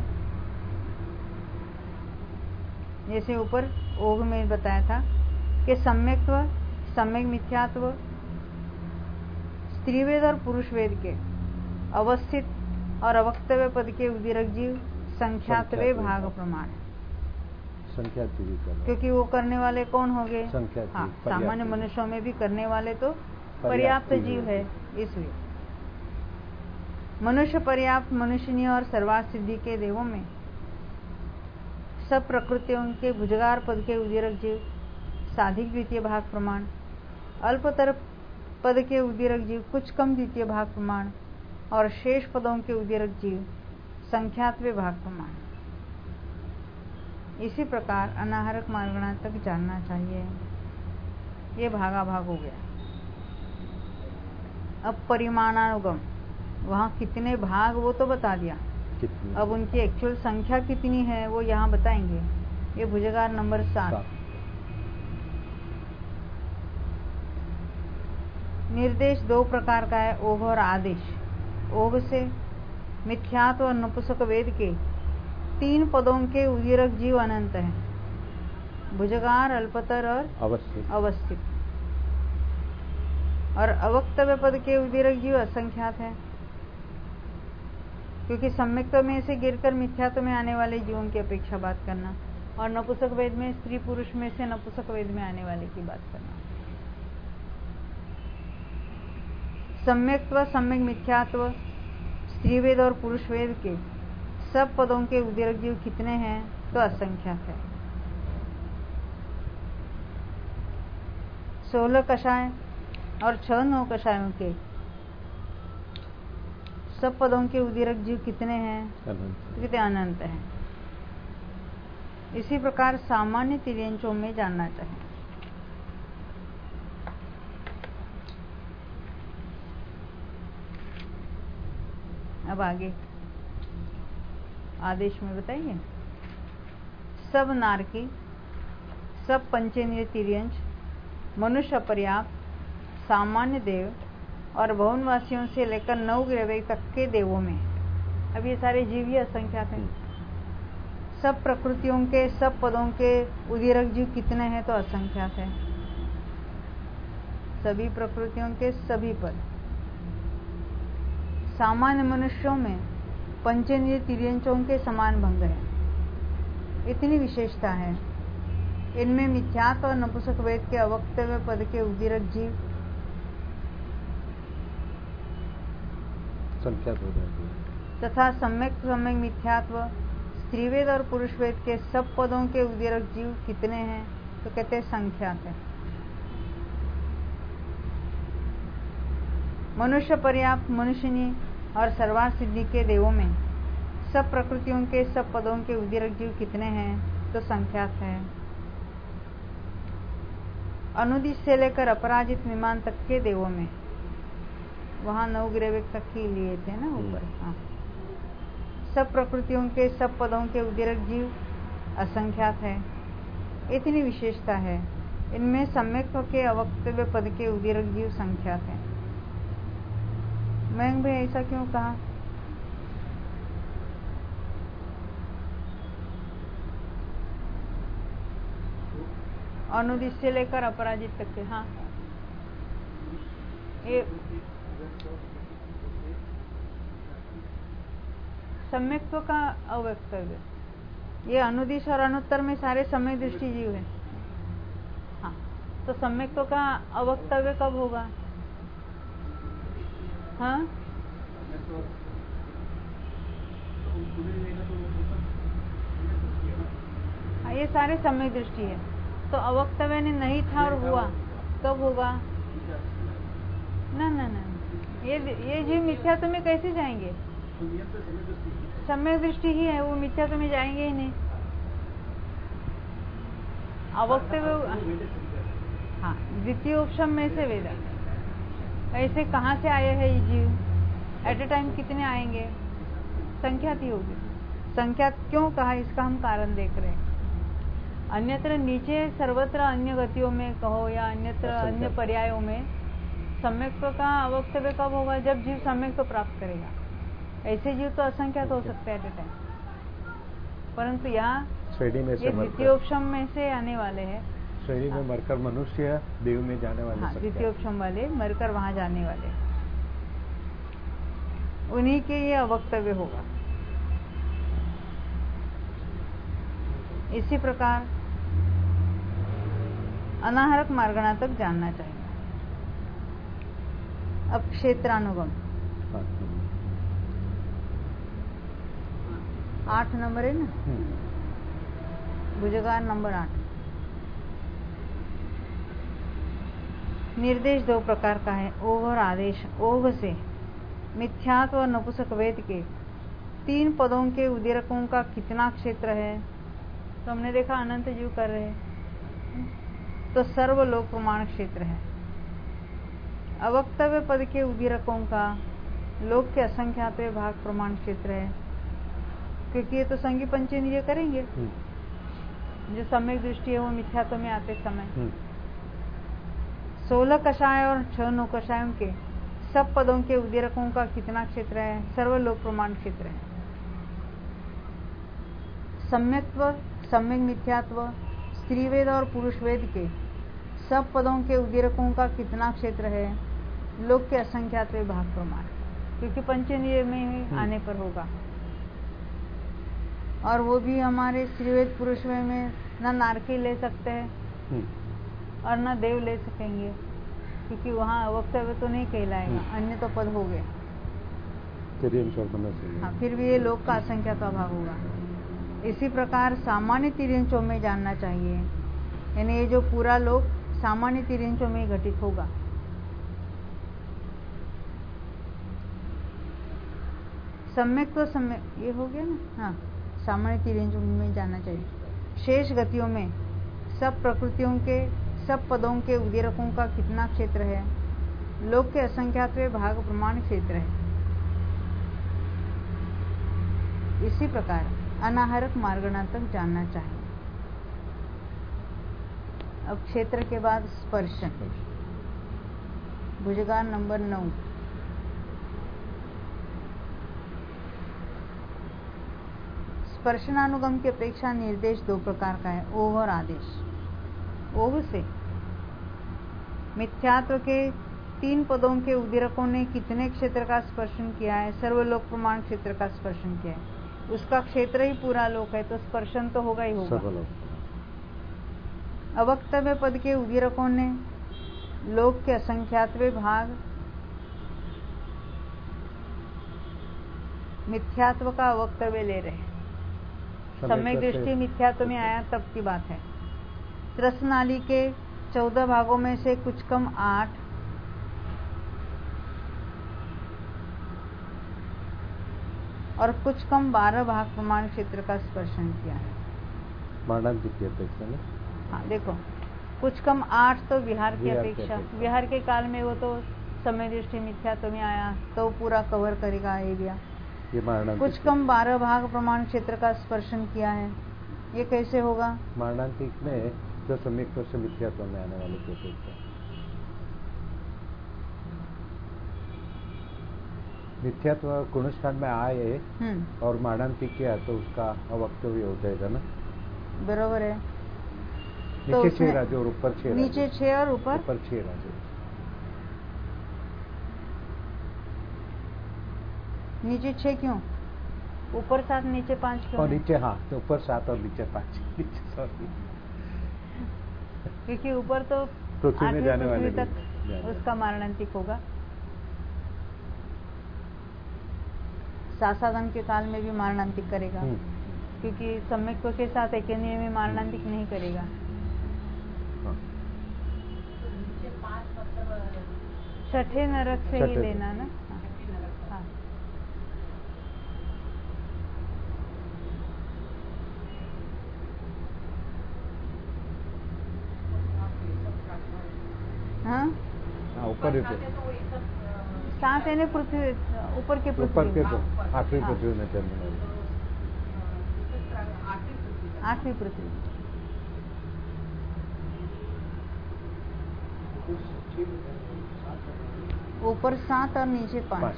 जैसे ऊपर ओघ में बताया था कि सम्यक्त्व, सम्यक मिथ्यात्व, स्त्रीवेद और पुरुष वेद के अवस्थित और अवक्तव्य पद के उदीरक जीव संख्यातवे भाग प्रमाण है। क्योंकि वो करने वाले कौन हो गए? हाँ, सामान्य मनुष्यों में भी करने वाले तो पर्याप्त जीव है। इसलिए मनुष्य पर्याप्त, मनुष्यनी और सर्वार्थ सिद्धि के देवों में सब प्रकृतियों के भुजगार पद के उदीरक जीव साधिक द्वितीय भाग प्रमाण, अल्पतर पद के उदीरक जीव कुछ कम द्वितीय भाग प्रमाण और शेष पदों के उदीरक जीव संख्यातवे भाग प्रमाण। इसी प्रकार अनाहरक मार्गणा तक जानना चाहिए। ये भागाभाग हो गया। अब परिमाणानुगम, वहाँ कितने भाग वो तो बता दिया, अब उनकी एक्चुअल संख्या कितनी है वो यहाँ बताएंगे। ये भुजगार नंबर 7। निर्देश 2 प्रकार का है, ओघ और आदेश। ओघ से मिथ्यात्व और नपुंसक वेद के 3 पदों के उदीरक जीव अनंत हैं, भुजगार, अल्पतर और अवस्थित। और अवक्तव्य पद के उदीरक जीव असंख्यात है, क्योंकि सम्यक्त्व में से गिरकर मिथ्यात्व में आने वाले जीवों की अपेक्षा बात करना और नपुंसक वेद में स्त्री पुरुष में से नपुंसक वेद में आने वाले की बात करना। सम्यक्त्व, सम्यक मिथ्यात्व, स्त्रीवेद और पुरुष वेद के सब पदों के उदीरक जीव कितने हैं? तो असंख्यात है। 16 कषाय और 6 कषायों के सब पदों के उदीरक जीव कितने हैं? कितने? अनंत हैं। इसी प्रकार सामान्य तिर्यंचों में जानना चाहिए। अब आगे आदेश में बताइए। सब नारकी, सब पंचेंद्रिय तिर्यंच, मनुष्य पर्याप्त, सामान्य देव और भुवनवासियों से लेकर 9 ग्रह तक के देवों में, अब ये सारे जीव ही असंख्यात हैं। सब प्रकृतियों के सब पदों के उदीरक जीव कितने हैं? तो असंख्यात है। सभी प्रकृतियों के सभी पद। सामान्य मनुष्यों में पंचेंद्रिय तिर्यंचों के समान भंग है, इतनी विशेषता है। इनमें मिथ्यात्व और नपुंसक वेद के अवक्तव्य पद के उदीरक जीव संख्यात हो जाती है तथा सम्यक मिथ्यात्व स्त्रीवेद और पुरुष वेद के सब पदों के उदीरक जीव कितने हैं? तो कहते हैं संख्यात है। मनुष्य पर्याप्त, मनुष्यनी और सर्वार्थ सिद्धि के देवों में सब प्रकृतियों के सब पदों के उदीरक जीव कितने हैं? तो संख्यात है। अनुदिश से लेकर अपराजित विमान तक के देवों में, वहां 9 ग्रेविक तक ही लिए थे ना ऊपर। हाँ, सब प्रकृतियों के सब पदों के उदीरक जीव असंख्यात है, इतनी विशेषता है। इनमें सम्यक्त्व के अवक्तव्य पद के उदीरक जीव संख्यात है। मयंक भाई ऐसा क्यों कहा? अनुदिश से लेकर अपराजित तक के। हाँ, ये सम्यक्त्व का अवक्तव्य, ये अनुदिश और अनुत्तर में सारे सम्यक दृष्टि जीव है। हाँ, तो सम्यक्त्व का अवक्तव्य कब होगा? हाँ, ये सारे सम्यक दृष्टि है। तो अवक्तव्य ने नहीं था और हुआ तब होगा ना ना ना, ये जीव मिथ्यात्व में कैसे जाएंगे? सम्यक दृष्टि ही है, वो मिथ्यात्व में जाएंगे ही नहीं। अवक्तव्य, हाँ, द्वितीय उपशम में से वेदा। ऐसे कहाँ से आए हैं ये जीव? एट ए टाइम कितने आएंगे? संख्यात ही होगी। संख्यात क्यों कहा, इसका हम कारण देख रहे हैं। अन्यत्र नीचे सर्वत्र अन्य गतियों में कहो या अन्यत्र अन्य पर्यायों में सम्यक्त्व का अवक्तव्य कब होगा? जब जीव सम्यक्त्व प्राप्त करेगा। ऐसे जीव तो असंख्यात हो सकते हैं एट ए टाइम, परंतु यहाँ ये द्वितीयोपशम में से आने वाले हैं। श्रेणी में मरकर मनुष्य देव में जाने वाले। हाँ, द्वितीयोपशम वाले मरकर वहां जाने वाले, उन्हीं के ये अवक्तव्य होगा। इसी प्रकार अनाहरक मार्गणा तक जानना चाहिए। अब क्षेत्रानुगम 8 नंबर है ना, भुजगार नंबर 8। निर्देश 2 प्रकार का है, ओघ और आदेश। ओघ से मिथ्यात्व और नपुंसक वेद के 3 पदों के उदीरकों का कितना क्षेत्र है? तो हमने देखा अनंत जीव कर रहे हैं, तो सर्वलोक प्रमाण क्षेत्र है। अवक्तव्य पद के उदीरकों का लोक के असंख्यातवे भाग प्रमाण क्षेत्र है, क्योंकि ये तो संगी पंचेंद्रिय करेंगे। जो सम्यक दृष्टि है वो मिथ्यात्व में आते समय 16 कषाय और 6 नौकषायों के सब पदों के उदीरकों का कितना क्षेत्र है? सर्वलोक प्रमाण क्षेत्र है। सम्यक्त्व, सम्यक मिथ्यात्व, स्त्रीवेद और पुरुष वेद के सब पदों के उदीरकों का कितना क्षेत्र है? लोक के असंख्यातवे भाग प्रमाण, क्योंकि पंचेंद्रिय में ही आने पर होगा। और वो भी हमारे स्त्रीवेद पुरुष वेद में न नारकी ले सकते हैं और न देव ले सकेंगे, क्योंकि वहाँ अवक्तव्य तो नहीं कहलाएगा, अन्य तो पद हो गए। हाँ, फिर भी ये लोक का असंख्यात भाग होगा। इसी प्रकार सामान्य तिर्यंचों में जानना चाहिए, यानी ये जो पूरा लोक सामान्य तिर्यंचों में घटित होगा। सम्यक तो सम्यक ये हो गया ना। हाँ, सामान्य तिर्यंचों में जानना चाहिए। शेष गतियों में सब प्रकृतियों के सब पदों के उदीरकों का कितना क्षेत्र है? लोक के असंख्यातवे भाग प्रमाण क्षेत्र है। इसी प्रकार अनाहरक मार्गणा तक जानना चाहिए। अब क्षेत्र के बाद स्पर्श, भुजगार नंबर 9। स्पर्शनानुगम की अपेक्षा निर्देश दो प्रकार का है, ओघ और आदेश। ओघ से मिथ्यात्व के 3 पदों के उदीरकों ने कितने क्षेत्र का स्पर्शन किया है? सर्वलोक प्रमाण क्षेत्र का स्पर्शन किया है। उसका क्षेत्र ही पूरा लोक है, तो स्पर्शन तो होगा ही होगा। अवक्तव्य पद के उदीरकों ने लोक के असंख्यातवें भाग मिथ्यात्व का अवक्तव्य ले रहे। सम्यक दृष्टि मिथ्यात्व में आया तब की बात है। त्रसनाली के 14 भागों में से कुछ कम 8 और कुछ कम 12 भाग प्रमाण क्षेत्र का स्पर्शन किया है। मारणांतिक की अपेक्षा में। हाँ देखो, कुछ कम 8 तो विहार की अपेक्षा। विहार के काल में वो तो समय दृष्टि मिथ्यात्व में आया तो पूरा कवर करेगा ये भी। कुछ कम 12 भाग प्रमाण क्षेत्र का स्पर्शन किया है, ये कैसे होगा? मारणांतिक में जो सम्यक से मिथ्यात्व में आने वाले की अपेक्षा। मिथ्यात्व गुणस्थान में आए और मारणांतिक किया तो उसका अवक्तव्य हो जाएगा ना। बरोबर है। नीचे 6 राज्य और ऊपर 6, नीचे 6 और ऊपर 6 राज्य। नीचे 6 क्यों? ऊपर 7 नीचे 5 क्यों? और नीचे हाँ, तो ऊपर 7 और नीचे 5। क्योंकि ऊपर तो पृथ्वी में जाने वाले तक उसका मारणांतिक होगा। सासाधन के काल में भी मारणांतिक करेगा, क्योंकि सम्यक्त्व के साथ एकन्य में मारणांतिक नहीं करेगा। छठे नरक से ही लेना ना। हाँ। हाँ ऊपर 7 है पृथ्वी, ऊपर के तो आठवीं पृथ्वी में जन्म। 8वीं पृथ्वी। ऊपर 7 और नीचे 5।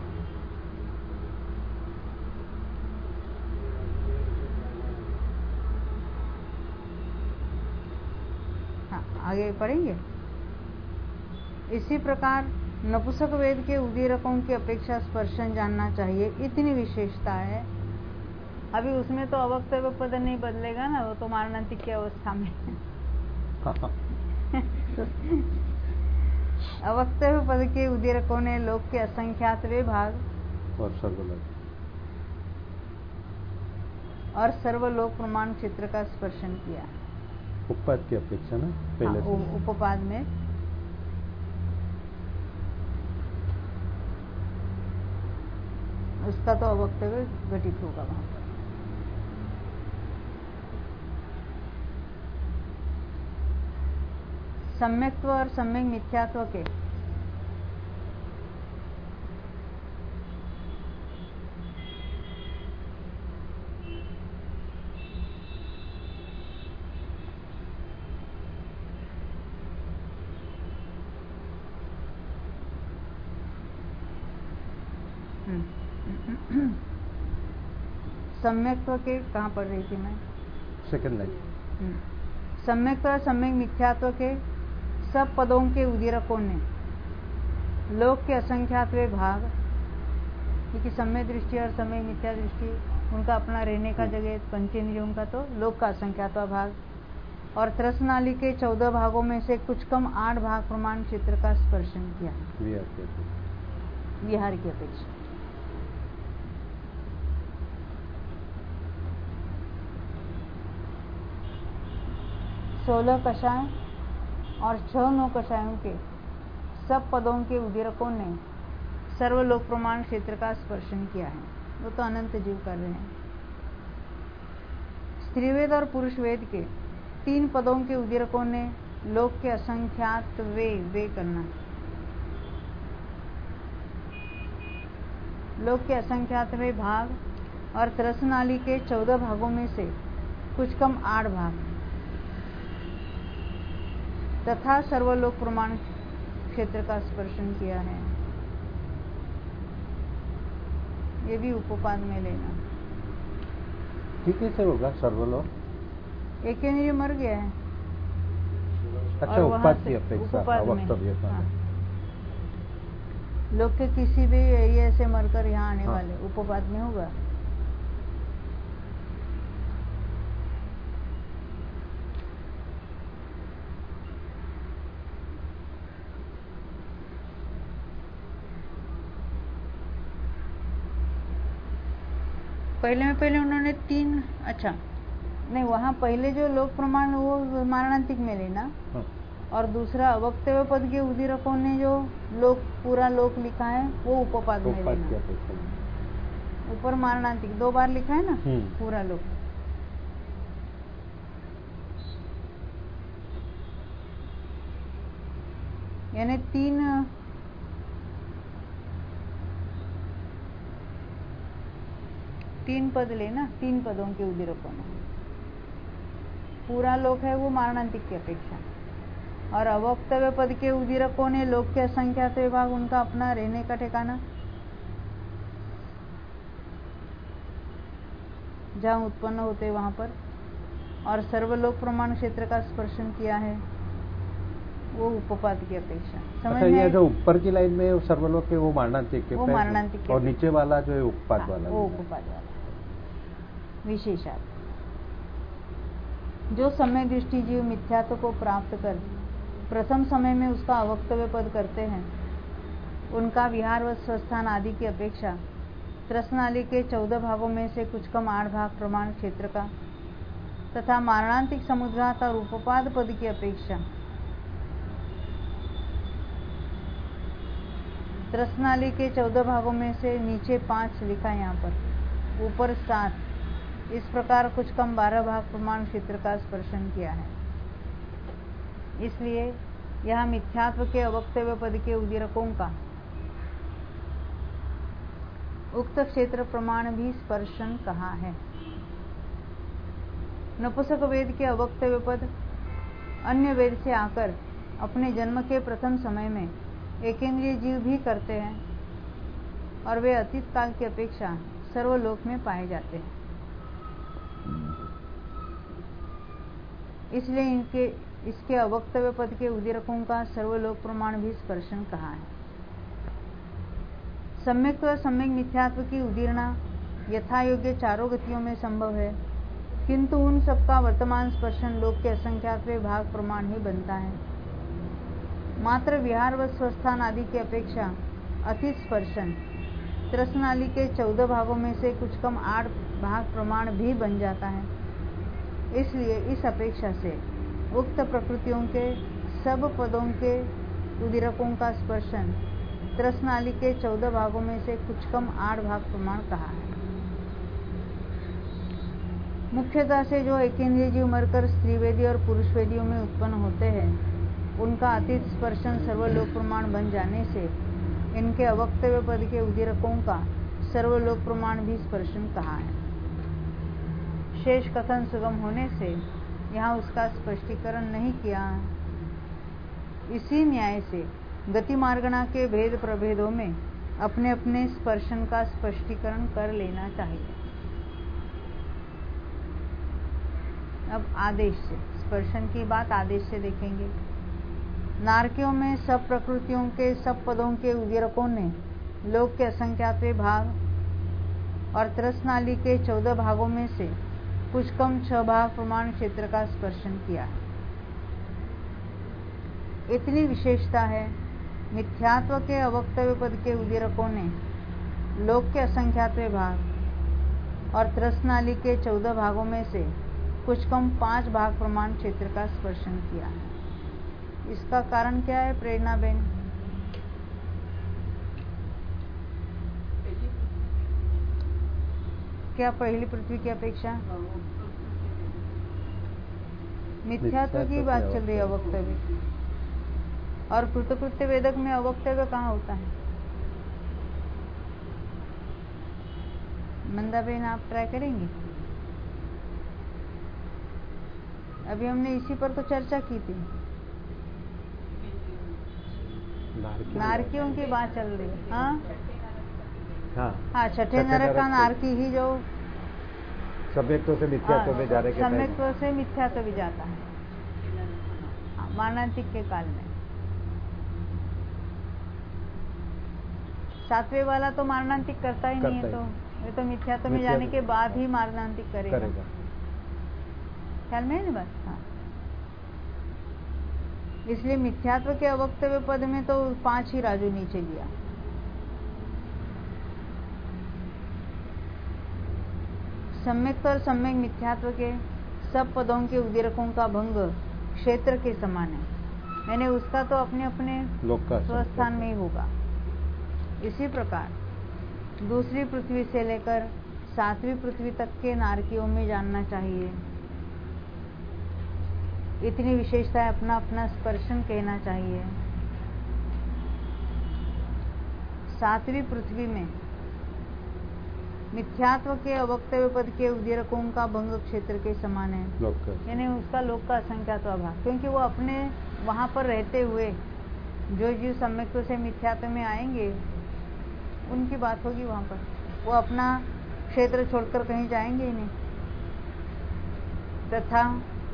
हाँ, आगे पढ़ेंगे। इसी प्रकार नपुंसक वेद के उदीरकों की अपेक्षा स्पर्शन जानना चाहिए, इतनी विशेषता है। अभी उसमें तो अवक्तव्य पद नहीं बदलेगा ना, वो तो मारणांतिक की अवस्था में। अवक्तव्य पद के उदीरकों ने लोक के असंख्यातवें भाग और सर्वलोक प्रमाण क्षेत्र का स्पर्शन किया। उपपाद की अपेक्षा ना पहले से। उपपाद में उसका तो अवक्तव्य घटित होगा वहां पर। सम्यक्त्व और सम्यक मिथ्यात्व के सम्यक्त्व के कहाँ पढ़ रही थी मैं? Second line. सम्यक्त्व और सम्यक मिथ्यात्व के सब पदों के उदीरकों ने लोक के असंख्यातवें भाग, क्योंकि सम्यक दृष्टि और सम्यक मिथ्या दृष्टि उनका अपना रहने का जगह पंचेंद्रियों का, तो लोक का असंख्यातवा भाग और त्रसनाली के 14 भागों में से कुछ कम 8 भाग प्रमाण क्षेत्र का स्पर्शन किया विहार की अपेक्षा। सोलह कषाय और 6 कषायों के सब पदों के उदीरकों ने सर्वलोक प्रमाण क्षेत्र का स्पर्शन किया है। वो तो अनंत जीव कर रहे हैं। स्त्रीवेद और पुरुष वेद के 3 पदों के उदीरकों ने लोक के असंख्यात वे करना, लोक के असंख्यातवें भाग और त्रसनाली के 14 भागों में से कुछ कम 8 भाग तथा सर्वलोक प्रमाण क्षेत्र का स्पर्शन किया है। ये भी उपपाद में लेना। ठीक कैसे होगा सर्वलोक? एक इंद्रिय मर गया है। अच्छा, उपपाद की अपेक्षा उपपाद में, वक्तव्य। हाँ। लोग के किसी भी एरिया से मरकर यहाँ आने हाँ। वाले उपपाद में होगा। पहले उन्होंने 3, अच्छा नहीं, वहाँ पहले जो लोक प्रमाण वो मारणांतिक में लेना, हाँ। और दूसरा अवक्तव्य पद के उदीरकों ने जो लोक पूरा लोक लिखा है वो उपपाद में उपपाद की लेना। अपेक्षा। ऊपर मारणांतिक 2 बार लिखा है ना, पूरा लोक। यानी 3 पद लेना, 3 पदों के उदीरकों में। पूरा लोक है वो मारणांतिक की अपेक्षा, और अवक्तव्य पद के उदीरकों ने लोक के असंख्यात विभाग उनका अपना रहने का ठिकाना, जहाँ उत्पन्न होते वहां पर, और सर्वलोक प्रमाण क्षेत्र का स्पर्शन किया है वो उपपाद की अपेक्षा। अच्छा, ये जो ऊपर की लाइन में सर्वलोक है वो मारणांतिक के, वो मारणांतिक के, और नीचे वाला जो है उपपाद वाला, वो उपपाद वाला विशेषार्थ। जो समय दृष्टि जीव मिथ्यात्व को प्राप्त कर प्रथम समय में उसका अवक्तव्य पद करते हैं, उनका विहार व स्वस्थान आदि की अपेक्षा त्रसनाली के 14 भागों में से कुछ कम 8 भाग प्रमाण क्षेत्र का, तथा मारणांतिक समुद्रात और उपपाद पद की अपेक्षा त्रसनाली के 14 भागों में से नीचे 5 लिखा है यहाँ पर, ऊपर 7, इस प्रकार कुछ कम 12 भाग प्रमाण क्षेत्र का स्पर्शन किया है। इसलिए यहाँ मिथ्यात्व के अवक्तव्य पद के उदीरकों का उक्त क्षेत्र प्रमाण भी स्पर्शन कहा है। नपुंसक वेद के अवक्तव्य पद अन्य वेद से आकर अपने जन्म के प्रथम समय में एकेंद्रिय जीव भी करते हैं, और वे अतीत काल की अपेक्षा सर्वलोक में पाए जाते हैं। इसलिए इसके अवक्तव्य पद के उदीरकों का सर्वलोक प्रमाण भी स्पर्शन कहा है। सम्यक व सम्यक मिथ्यात्व की उदीर्णा यथा योग्य चारों गतियों में संभव है, किंतु उन सबका वर्तमान स्पर्शन लोक के असंख्यातवें भाग प्रमाण ही बनता है। मात्र विहार व स्वस्थान आदि की अपेक्षा अतीत स्पर्शन त्रसनाली के 14 भागों में से कुछ कम 8 भाग प्रमाण भी बन जाता है। इसलिए इस अपेक्षा से उक्त प्रकृतियों के सब पदों के उदीरकों का स्पर्शन त्रसनाली के 14 भागों में से कुछ कम 8 भाग प्रमाण कहा है। मुख्यतः से जो एकेंद्रिय जीव मरकर स्त्रीवेदी और पुरुषवेदियों में उत्पन्न होते हैं, उनका अतीत स्पर्शन सर्वलोक प्रमाण बन जाने से इनके अवक्तव्य पद के उदीरकों का सर्वलोक प्रमाण भी स्पर्शन कहा है। शेष कथन सुगम होने से यहाँ उसका स्पष्टीकरण नहीं किया। इसी न्याय से गति मार्गणा के भेद प्रभेदों में अपने अपने स्पर्शन का स्पष्टीकरण कर लेना चाहिए। अब आदेश से, स्पर्शन की बात आदेश से देखेंगे। नारकियों में सब प्रकृतियों के सब पदों के उदीरकों ने लोक के असंख्यातवें भाग और त्रसनाली के 14 भागों में से कुछ कम 6 भाग प्रमाण क्षेत्र का स्पर्शन किया है। इतनी विशेषता है मिथ्यात्व के अवक्तव्य पद के उदीरकों ने लोक के असंख्यातवें भाग और त्रसनाली के 14 भागों में से कुछ कम 5 भाग प्रमाण क्षेत्र का स्पर्शन किया है। इसका कारण क्या है प्रेरणा बेन? क्या पहली पृथ्वी की अपेक्षा? मिथ्यात्व की बात चल रही है अवक्तव्य, और कृतकृत्य वेदक में अवक्तव्य कहाँ होता है? मंदा बेन आप ट्राई करेंगे? अभी हमने इसी पर तो चर्चा की थी। नारकियों की बात चल रही है। हाँ, छठे नरक का नारकी ही जो सम्यक्त्व से मिथ्यात्व में जाने के टाइम सम्यक्त्व से मिथ्यात्व भी जाता है मारणांतिक के काल में। सातवें वाला तो मारणांतिक करता ही नहीं है, तो ये तो मिथ्यात्व में जाने के बाद ही मारणांतिक करेगा। ख्याल में है ना बात? हाँ। इसलिए मिथ्यात्व के अवक्तव्य पद में तो 5 ही राजू नीचे लिया। सम्यक्त और सम्यक मिथ्यात्व के सब पदों के उदीरकों का भंग क्षेत्र के समान है, यानी उसका तो अपने अपने स्वस्थान में ही होगा। इसी प्रकार दूसरी पृथ्वी से लेकर 7वीं पृथ्वी तक के नारकियों में जानना चाहिए। इतनी विशेषता अपना अपना स्पर्शन कहना चाहिए। 7वीं पृथ्वी में मिथ्यात्व के अवक्तव्य पद के उदीरकों का भंग क्षेत्र के समान है, यानी उसका लोक का असंख्यात्व भाग, क्योंकि वो अपने वहां पर रहते हुए जो जीव सम्यक्त्व से मिथ्यात्व में आएंगे उनकी बात होगी वहां पर। वो अपना क्षेत्र छोड़कर कहीं जाएंगे ही नहीं। तथा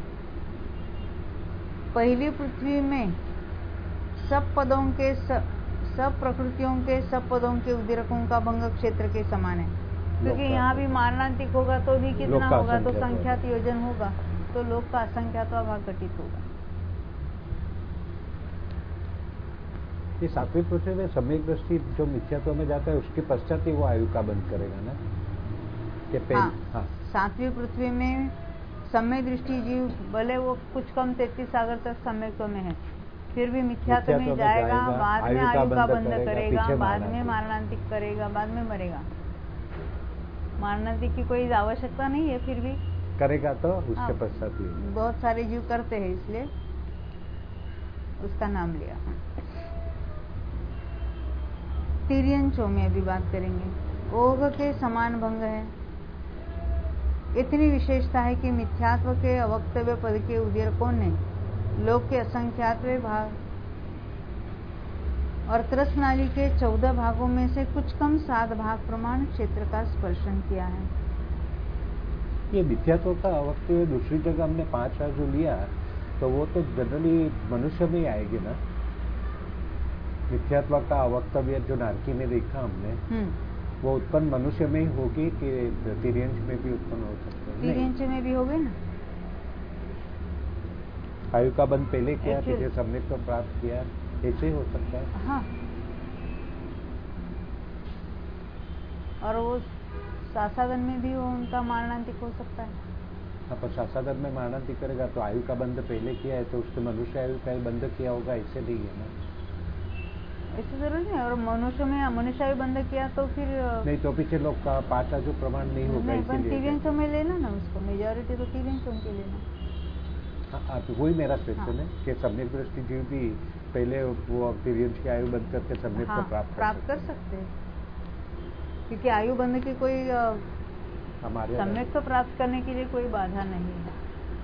पहली पृथ्वी में सब पदों के सब प्रकृतियों के सब पदों के उदीरकों का भंग क्षेत्र के समान है, क्योंकि यहाँ भी मारणांतिक होगा तो भी कितना होगा, तो संख्यात योजन होगा, तो लोक का असंख्यात्व भाग घटित होगा। ये 7वीं पृथ्वी में सम्यक दृष्टि जो मिथ्यात्व में जाता है उसके पश्चात ही वो आयु का बंद करेगा ना? हाँ। 7वीं पृथ्वी में सम्यक दृष्टि जीव भले वो कुछ कम 33 सागर तक सम्यक्त्व में है, फिर भी मिथ्यात्व में जाएगा, बाद में आयु का बंध करेगा, बाद में मारणांतिक करेगा, बाद में मरेगा। मारणांतिक की कोई आवश्यकता नहीं है, फिर भी करेगा तो उसके पश्चात ही। बहुत सारे जीव करते हैं, इसलिए उसका नाम लिया। तिर्यंचों में अभी बात करेंगे। ओघ के समान भंग है। इतनी विशेषता है कि मिथ्यात्व के अवक्तव्य पद के उदीरकों ने लोक के असंख्यात्व भाग और त्रस नाली के 14 भागों में से कुछ कम 7 भाग प्रमाण क्षेत्र का स्पर्शन किया है। ये मिथ्यात्व का अवक्तव्य दूसरी जगह हमने 5 राजू लिया, तो वो तो जनरली मनुष्य में ही आएगी ना? मिथ्यात्व का अवक्तव्य जो नारकी में देखा हमने, वो उत्पन्न मनुष्य में ही होगी कि तिर्यंच में भी उत्पन्न हो सकता है? तिर्यंच में भी होगी ना। आयु का बंध पहले किया, फिर सम्यक्त्व प्राप्त किया, ऐसे ही हो सकता है। हाँ, और वो सासादन में भी वो उनका मारणांतिक हो सकता है। हाँ, पर सासादन में मारणांतिक करेगा तो आयु का बंध पहले किया है, तो उसके मनुष्य आयु का बंध किया होगा, ऐसे नहीं है ना? ऐसे जरूर नहीं। और मनुष्य में मनुष्य आयु बंध किया तो फिर नहीं, तो पीछे लोग का 5 राजू प्रमाण नहीं होगा, इसीलिए तिर्यंचों में लेना ना उसको, मेजॉरिटी तो तिर्यंचों के लेना। हाँ, वही मेरा क्वेश्चन है कि सम्यक दृष्टि जीव भी पहले वो तिर्यंच की आयु बंद करके सम्यक को प्राप्त कर सकते हैं, क्योंकि आयु बंध की कोई हमारे सम्यक को प्राप्त करने के लिए कोई बाधा नहीं है।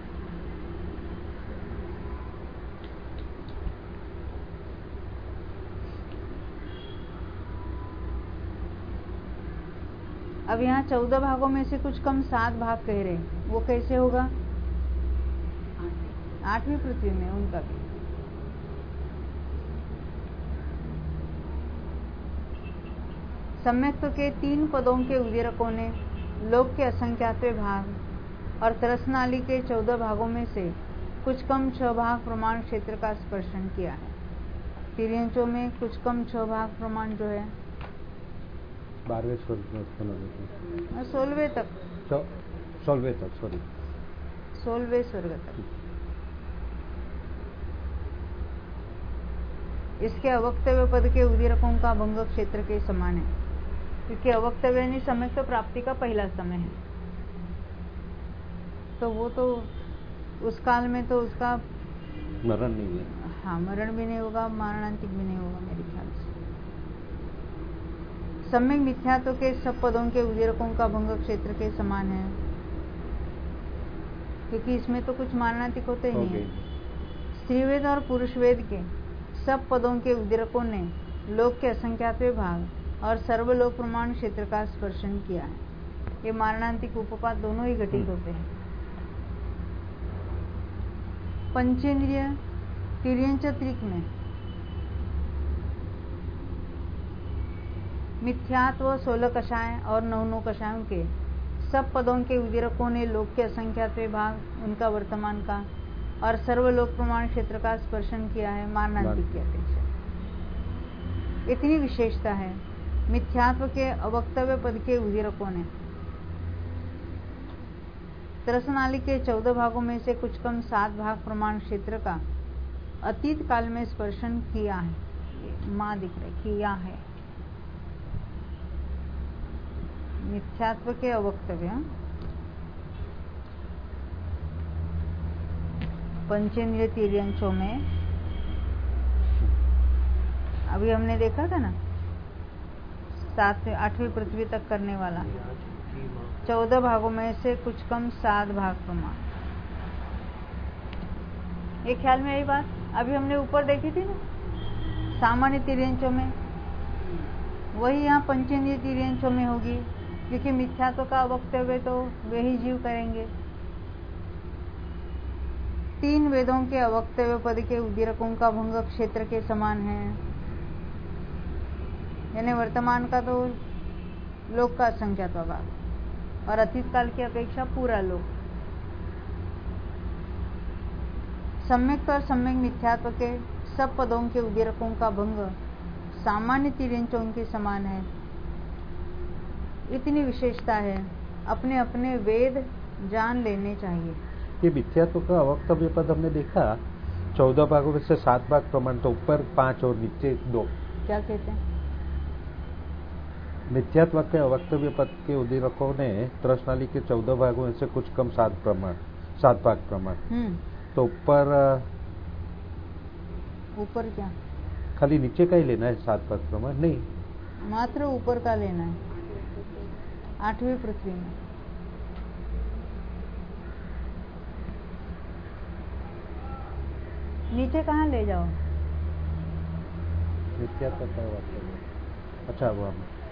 अब यहाँ 14 भागों में से कुछ कम 7 भाग कह रहे हैं, वो कैसे होगा? 8वीं पृथ्वी में उनका भी। सम्यक्त्व के 3 पदों के उदीरकों ने लोक के असंख्यात्व भाग और त्रसनाली के 14 भागों में से कुछ कम 6 भाग प्रमाण क्षेत्र का स्पर्शन किया है। तिर्यंचों में कुछ कम 6 भाग प्रमाण जो है 12वें स्वर्ग में उत्पन्न होने 16वें तक, 16वें तक, सॉरी 16वें स्वर्ग तक। इसके अवक्तव्य पद के उदीरकों का भंग क्षेत्र के समान है, क्योंकि अवक्तव्य ने सम्यक्त्व प्राप्ति का पहला समय है, तो वो तो उस काल में तो उसका मरण नहीं है। हाँ, मरण भी नहीं होगा, मारणांतिक भी नहीं होगा मेरे ख्याल से। सम्यक मिथ्यात्व के सब पदों के उदीरकों का भंग क्षेत्र के समान है, क्योंकि इसमें तो कुछ मारणांतिक होते ही नहीं है। स्त्रीवेद और पुरुषवेद के सब पदों के उदीरकों ने लोक के असंख्यात्व भाग और सर्वलोक प्रमाण क्षेत्र का स्पर्शन किया है। ये मारणांतिक उपपात दोनों ही घटित होते हैं। पंचेंद्रिय तिर्यंच त्रिक में मिथ्यात्व 16 कषाय और 9 कषायों के सब पदों के उदीरकों ने लोक के असंख्यातवें भाग उनका वर्तमान का और सर्वलोक प्रमाण क्षेत्र का स्पर्शन किया है मारणांतिक की अपेक्षा। इतनी विशेषता है मिथ्यात्व के अवक्तव्य पद के उदीरकों ने त्रसनाली के 14 भागों में से कुछ कम 7 भाग प्रमाण क्षेत्र का अतीत काल में स्पर्शन किया है। मां दिख रही किया है। मिथ्यात्व के अवक्तव्य पंचेंद्रिय तिर्यंचों में अभी हमने देखा था ना 7वीं 8वीं पृथ्वी तक करने वाला 14 भागों में से कुछ कम 7 भाग प्रमाण। ये ख्याल में आई बात अभी हमने ऊपर देखी थी ना सामान्य तिर्यंचों में, वही यहाँ पंचेंद्रिय तिर्यंचों में होगी क्योंकि मिथ्यात्व का वक्तव्य तो वे ही जीव करेंगे। 3 वेदों के अवक्तव्य पद के उदीरकों का भंग क्षेत्र के समान है, यानी वर्तमान का तो लोक का असंख्यात्व भाग और अतीत काल की अपेक्षा पूरा लोक। सम्यक और सम्यक मिथ्यात्व के सब पदों के उदीरकों का भंग सामान्य तिर्यंचों के समान है। इतनी विशेषता है अपने अपने वेद जान लेने चाहिए। ये मिथ्यात्व का अवक्तव्य पद हमने देखा 14 भागों में से 7 भाग प्रमाण, तो ऊपर 5 और नीचे 2। क्या कहते हैं? मिथ्यात्व के अवक्तव्य पद के उदीरकों ने त्रसनाली के 14 भागों में से कुछ कम 7 भाग प्रमाण। तो ऊपर क्या खाली नीचे का ही लेना है 7 भाग प्रमाण? नहीं, मात्र ऊपर का लेना है 8वीं पृथ्वी में। नीचे कहाँ ले जाओ? मिथ्यात्व का अवक्तव्य। अच्छा वो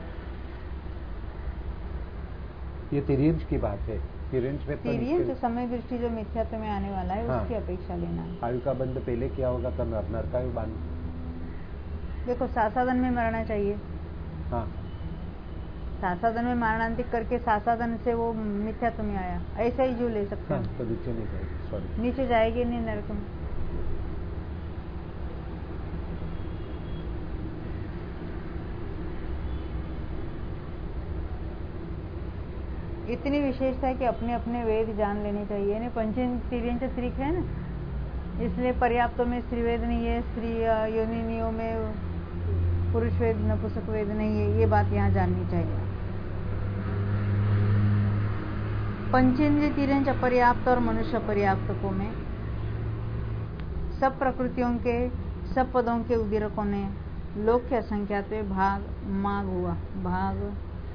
ये तिर्यंच की बात है। तिर्यंच में तिर्यंच समय दृष्टि जो मिथ्यात्व में आने वाला है उसकी अपेक्षा लेना है। आयु का बंध पहले क्या होगा तो नरकायु बांध। देखो सासाधन में मरना चाहिए। हाँ, सासाधन में मारणांतिक करके सासाधन से वो मिथ्यात्व में आया, ऐसा ही जो ले सकते हैं। तो नीचे नहीं जाएगी, सॉरी नीचे जाएगी नहीं नरक में। इतनी विशेषता है कि अपने अपने वेद जान लेने चाहिए। यानी पंचेंद्रिय तिर्यंच त्रिक है ना, इसलिए पर्याप्तों में स्त्री वेद नहीं है, स्त्री योनिनियों में पुरुष वेद नपुंसक वेद नहीं है, ये बात यहाँ जाननी चाहिए। पंचेंद्रिय तिर्यंच अपर्याप्त और मनुष्य पर्याप्तकों में सब प्रकृतियों के सब पदों के उदीरकों ने लोक के असंख्यातवें भाग माग हुआ भाग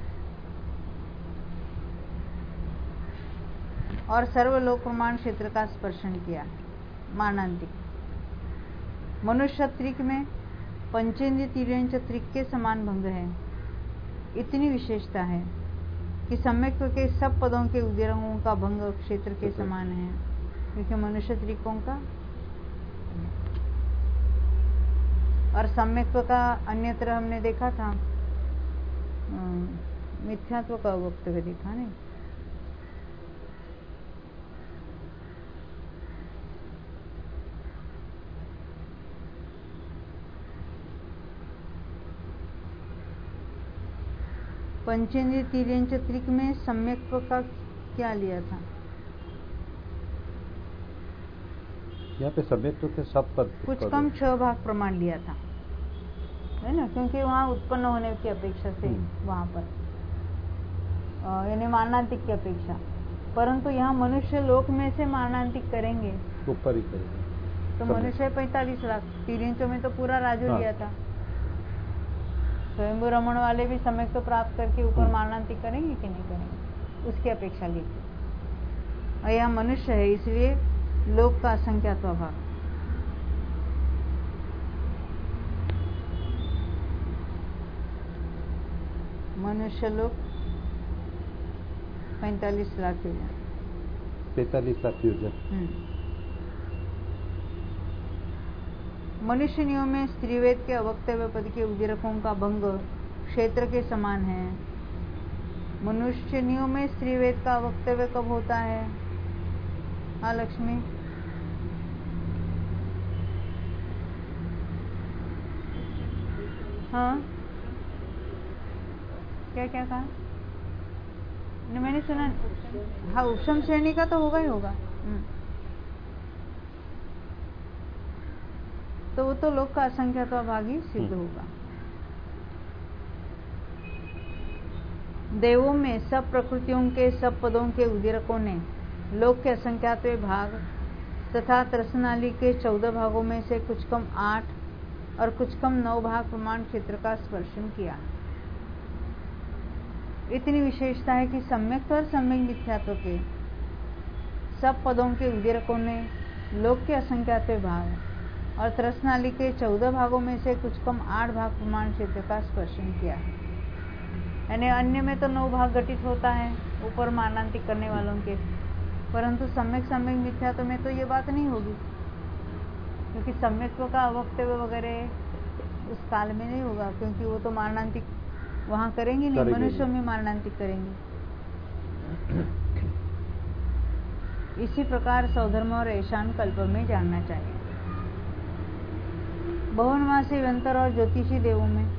और सर्वलोक प्रमाण क्षेत्र का स्पर्शन किया मारणांतिक। मनुष्य त्रिक में पंचेंद्रिय तिर्यंच त्रिक के समान भंग है। इतनी विशेषता है कि सम्यक्त्व के सब पदों के उदीरकों का भंग क्षेत्र के समान है, क्योंकि मनुष्य त्रिकों का और सम्यक्त्व का अन्यत्र हमने देखा था, मिथ्यात्व का वक्तव्य देखा नहीं। पंचेंद्रिय तिर्यंच त्रिक में सम्यक्त्व का क्या लिया था? यहाँ पे सम्यक्त्व के सब पद कुछ कम 6 भाग प्रमाण लिया था, है ना, क्योंकि वहाँ उत्पन्न होने की अपेक्षा से वहाँ पर यानी मारणांतिक की अपेक्षा, परंतु यहाँ मनुष्य लोक में से मारणांतिक करेंगे, ऊपर ही करेंगे। तो मनुष्य 45 लाख, तिर्यंचों में तो पूरा राजू लिया था। स्वयंभू रमण वाले भी सम्यक तो प्राप्त करके ऊपर मारणांतिक करेंगे कि नहीं करेंगे, उसकी अपेक्षा ली थी। और यह मनुष्य है, इसलिए लोक का असंख्यात्व भाग। मनुष्य लोक 45 लाख योजन। 45 लाख योजन। मनुष्य नियम में स्त्रीवेद के अवक्तव्य पद के उदीरकों का भंग क्षेत्र के समान है। मनुष्य नियम में स्त्रीवेद का अवक्तव्य कब होता है? हाँ लक्ष्मी, हाँ क्या क्या कहा? नहीं, मैंने सुना। हाँ, उपशम श्रेणी का तो होगा ही होगा। तो वो तो लोक का असंख्यात्व भाग ही सिद्ध होगा। देवों में सब प्रकृतियों के सब पदों के उदीरकों ने लोक के असंख्यात्व भाग तथा त्रसनाली के 14 भागों में से कुछ कम 8 और कुछ कम 9 भाग प्रमाण क्षेत्र का स्पर्शन किया। इतनी विशेषता है कि सम्यक्त और सम्यक मिथ्यात्व के सब पदों के उदीरकों ने लोक के असंख्यात्व भाग और त्रसनाली के 14 भागों में से कुछ कम 8 भाग प्रमाण क्षेत्र का स्पर्शन किया है। यानी अन्य में तो 9 भाग घटित होता है ऊपर मानांतिक करने वालों के, परंतु सम्यक सम्यक मिथ्यात्व में तो ये बात नहीं होगी, क्योंकि सम्यक्त्व का अवक्तव्य वगैरह उस काल में नहीं होगा, क्योंकि वो तो मारणांतिक वहां करेंगे नहीं, मनुष्यों में मारणांतिक करेंगे। इसी प्रकार सौधर्म और ऐशान कल्प में जानना चाहिए। भवनवासी व्यंतर और ज्योतिषी देवों में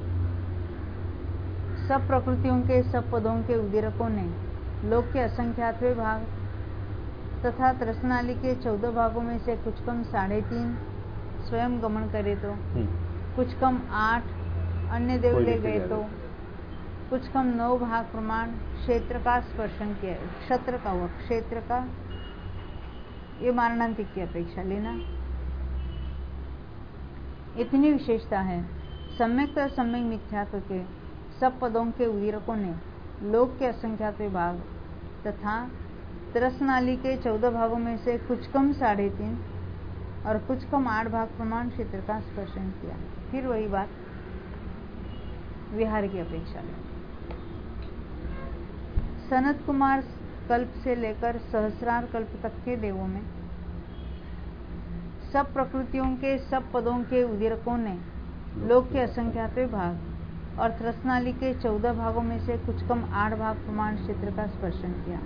सब प्रकृतियों के सब पदों के उदीरकों ने लोक के असंख्यात्व भाग तथा त्रसनाली के 14 भागों में से कुछ कम 3.5 स्वयं गमन करे तो कुछ कम 8 अन्य देव ले गए तो कुछ कम 9 भाग प्रमाण क्षेत्र का स्पर्शन किया। क्षेत्र का हुआ, क्षेत्र का ये मारणांतिक की अपेक्षा लेना। इतनी विशेषता है सम्यक्त और सम्यक मिथ्यात्व के सब पदों के उदीरकों ने लोक के असंख्यात्व भाग तथा त्रसनाली के 14 भागों में से कुछ कम 3.5 और कुछ कम 8 भाग प्रमाण क्षेत्र का स्पर्शन किया। फिर वही बात विहार की अपेक्षा में। सनत कुमार कल्प से लेकर सहस्रार कल्प तक के देवों में सब प्रकृतियों के सब पदों के उदीरकों ने लोक के असंख्यात्व भाग और त्रसनाली के 14 भागों में से कुछ कम 8 भाग प्रमाण क्षेत्र का स्पर्शन किया।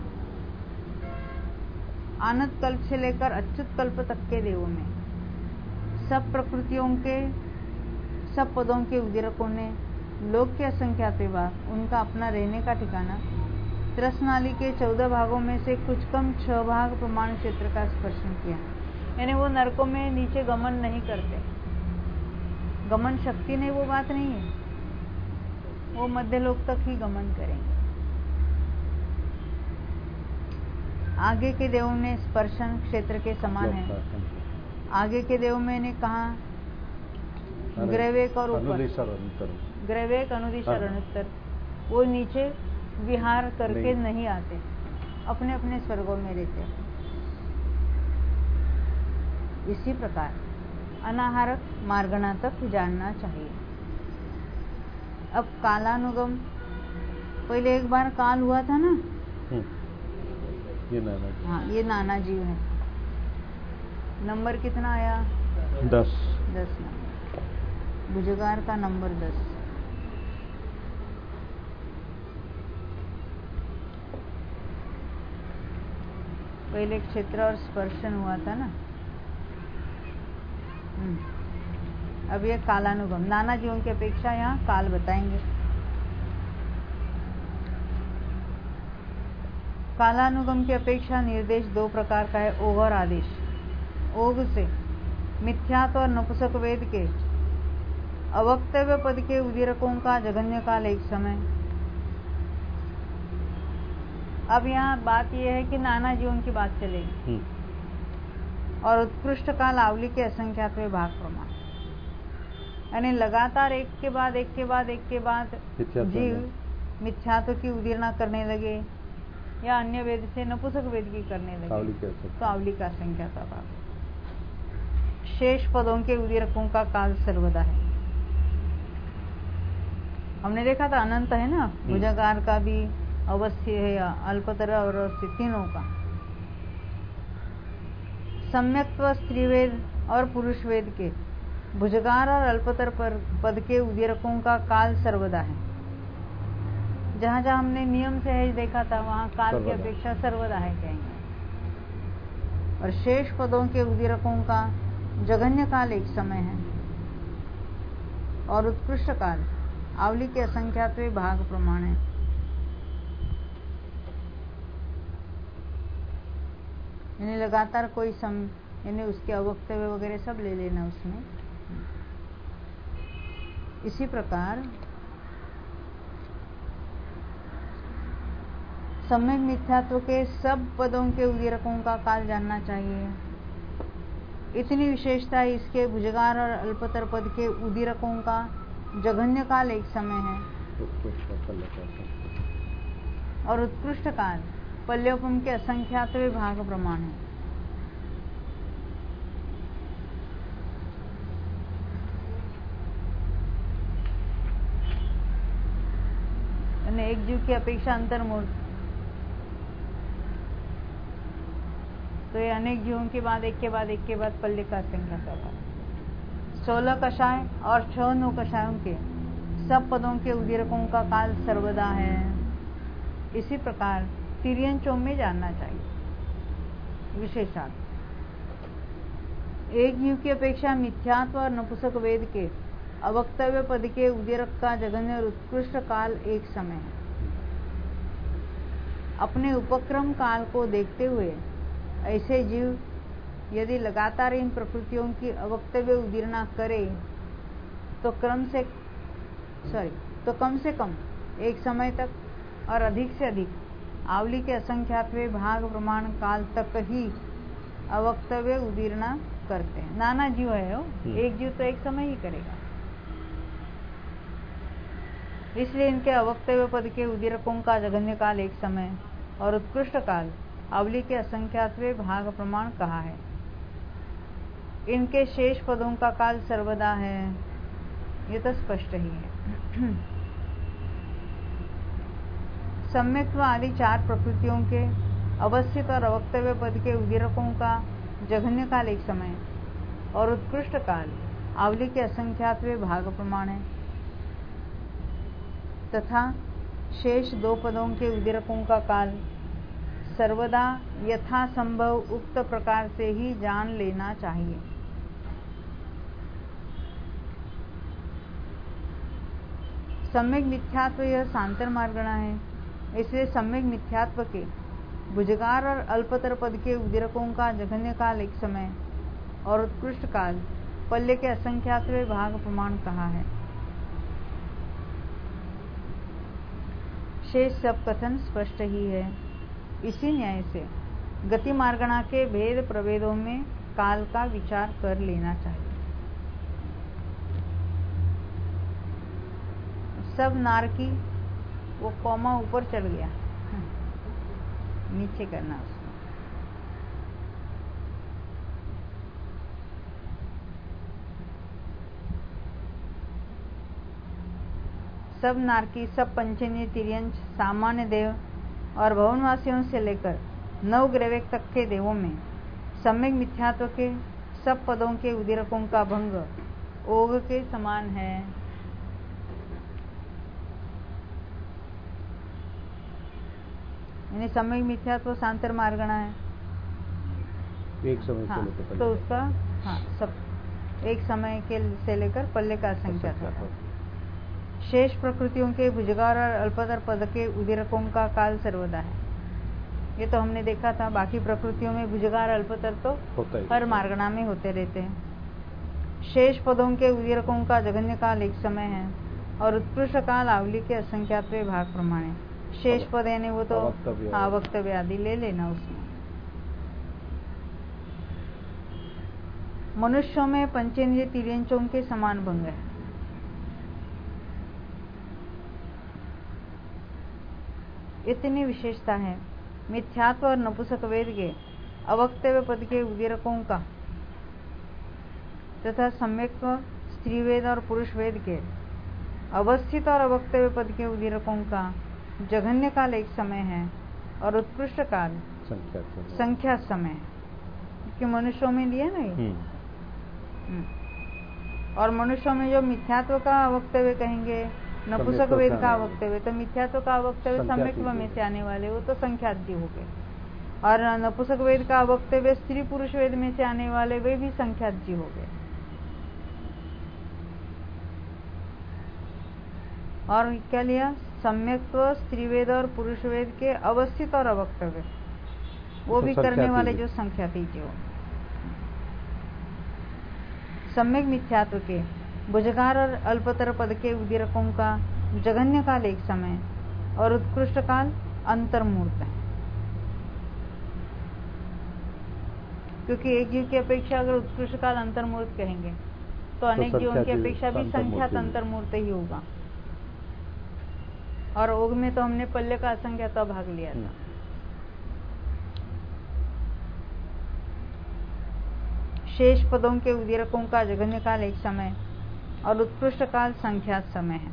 आनंद कल्प से लेकर अच्युत कल्प तक के देवों में सब प्रकृतियों के सब पदों के उदीरकों ने लोक के असंख्यात्व भाग उनका अपना रहने का ठिकाना त्रसनाली के 14 भागों में से कुछ कम 6 भाग प्रमाण क्षेत्र का स्पर्शन किया। यानी वो नरकों में नीचे गमन नहीं करते, गमन शक्ति नहीं, वो बात नहीं है, वो मध्यलोक तक ही गमन करेंगे। आगे के देवों ने स्पर्शन क्षेत्र के समान है। आगे के देवों में ने कहा ग्रैवेक और ऊपर, ग्रैवेक अनुदिशर अनुत्तर, वो नीचे विहार करके नहीं आते, अपने अपने स्वर्गों में रहते। इसी प्रकार अनाहारक मार्गणा तक जानना चाहिए। अब कालानुगम, पहले एक बार काल हुआ था ना, ये नाना जी। हाँ, ये नाना जीव है। नंबर कितना आया? 10 नंबर। भुजगार का नंबर 10। पहले क्षेत्र और स्पर्शन हुआ था ना। अब ये कालानुगम, नाना जीवों की अपेक्षा यहाँ काल बताएंगे। कालानुगम की अपेक्षा निर्देश 2 प्रकार का है, ओघ और आदेश। ओघ से मिथ्यात्व और नपुंसक वेद के अवक्तव्य पद के उदीरकों का जघन्य काल एक समय। अब यहाँ बात यह है कि नाना जीवों की बात चलेगी और उत्कृष्ट काल आवली के असंख्यात्व भाग प्रमाण, यानी लगातार एक के बाद एक के बाद एक के बाद जीव मिथ्यात्व की उदीरना करने लगे या अन्य वेद से नपुंसक वेद की करने लगे तो आवली का असंख्यात्व भाग। शेष पदों के उदीरकों का काल सर्वदा है। हमने देखा था अनंत है ना, भुजगार का भी अवस्थी है या अल्पतर और अवस्थी तीनों का। सम्यक्त्व स्त्रीवेद और पुरुष वेद के भुजगार और अल्पतर पद के उदीरकों का काल सर्वदा है। जहाँ जहाँ हमने नियम सहज देखा था वहाँ काल की अपेक्षा सर्वदा है कहेंगे। और शेष पदों के उदीरकों का जघन्य काल एक समय है और उत्कृष्ट काल आवली के असंख्यात्वे भाग प्रमाण है। यानी लगातार कोई यानी उसके अवक्तव्य वगैरह सब ले लेना उसमें। इसी प्रकार सम्यक मिथ्यात्व के सब पदों के उदीरकों का काल जानना चाहिए। इतनी विशेषता इसके भुजगार और अल्पतर पद के उदीरकों का जघन्य काल एक समय है और उत्कृष्ट काल पल्योपम के असंख्यात्वे भाग प्रमाण है। एक जीव की अपेक्षा अंतर्मूर्त, तो ये अनेक जीवों के बाद एक के बाद पल्ले का संख्या होगा। 16 कषाय और 96 कषायों के सब पदों के उदीरकों का काल सर्वदा है। इसी प्रकार तिर्यन चोम में जानना चाहिए। विशेषार्थ एक जीव की अपेक्षा मिथ्यात्व और नपुंसक वेद के अवक्तव्य पद के उदीरक का जघन्य और उत्कृष्ट काल एक समय है। अपने उपक्रम काल को देखते हुए ऐसे जीव यदि लगातार इन प्रकृतियों की अवक्तव्य उदीरना करे तो कम से कम एक समय तक और अधिक से अधिक आवली के असंख्यात्वे भाग प्रमाण काल तक ही अवक्तव्य उदीरना करते हैं। नाना जीव है वो, एक जीव तो एक समय ही करेगा। इसलिए इनके अवक्तव्य पद के उदीरकों का जघन्य काल एक समय और उत्कृष्ट काल आवली के असंख्यात्वे भाग प्रमाण कहा है। इनके शेष पदों का काल सर्वदा है, ये तो स्पष्ट ही है। सम्यक्त्व आदि 4 प्रकृतियों के अवस्थित और अवक्तव्य पद के उदीरकों का जघन्य काल एक समय और उत्कृष्ट काल आवली के असंख्यात्वे भाग प्रमाण है तथा शेष 2 पदों के उदीरकों का काल सर्वदा यथा संभव उक्त प्रकार से ही जान लेना चाहिए। सम्यक मिथ्यात्व यह सांतर मार्गणा है, इसलिए सम्यक मिथ्यात्व के भुजगार और अल्पतर पद के उदीरकों का जघन्य काल एक समय और उत्कृष्ट काल पल्ले के असंख्यात्वे भाग प्रमाण कहा है। शेष सब कथन स्पष्ट ही है। इसी न्याय से गति मार्गणा के भेद प्रभेदों में काल का विचार कर लेना चाहिए। सब नारकी वो कॉमा ऊपर चढ़ गया, नीचे करना उसको। सब नारकी, सब पंचेंद्रिय तिर्यंच, सामान्य देव और भवनवासियों से लेकर 9 ग्रैवेक तक के देवों में सम्यक मिथ्यात्व के सब पदों के उदीरकों का भंग ओग के समान है। यानी सम्यक मिथ्यात्व सांतर मार्गणा है, एक समय से लेकर तो उसका सब एक समय के से लेकर पल्ले का संख्या था। शेष प्रकृतियों के भुजगार और अल्पतर पद के उदीरकों का काल सर्वदा है। ये तो हमने देखा था। बाकी प्रकृतियों में भुजगार अल्पतर तो हर मार्गणा में होते रहते हैं। शेष पदों के उदीरकों का जघन्य काल एक समय है और उत्कृष्ट काल आवली के असंख्यात्वे भाग प्रमाण। शेष पद यानी वो तो वक्तव्य आदि ले लेना उसमें। मनुष्यों में पंचेंद्रिय तिर्यंचों के समान भंग है। इतनी विशेषता है मिथ्यात्व और नपुंसक वेद के अवक्तव्य पद के उदीरकों का तथा सम्यक्त्व स्त्रीवेद और पुरुष वेद के अवस्थित और अवक्तव्य पद के उदीरकों का जघन्य काल एक समय है और उत्कृष्ट काल संख्या समय है, क्योंकि मनुष्यों में दिया ना ये। और मनुष्यों में जो मिथ्यात्व का वक्तव्य कहेंगे, नपुंसक वेद का वक्तव्य, तो मिथ्यात्व का वक्तव्य सम्यक्त्व में से आने वाले वो तो संख्याद्य हो गए, और नपुंसक वेद का वक्तव्य स्त्री पुरुष वेद में से आने वाले वे भी संख्याद्य हो गए। और क्या लिया? सम्यक्त्व स्त्रीवेद और पुरुष वेद के अवस्थित और अवक्तव्य, वो भी करने वाले जो संख्यातीत हो। सम्यक मिथ्यात्व के भुजगार और अल्पतर पद के उदीरकों का जघन्य काल एक समय और उत्कृष्ट काल अंतर्मूर्त है, क्योंकि एक जीव की अपेक्षा अगर उत्कृष्ट काल अंतर्मूर्त कहेंगे तो अनेक जीवों की अपेक्षा भी संख्यात अंतर्मूर्त ही होगा। और ओग में तो हमने पल्ले का असंख्याता भाग लिया था। शेष पदों के उदीरकों का जघन्य काल एक समय और उत्कृष्ट काल संख्यात समय है।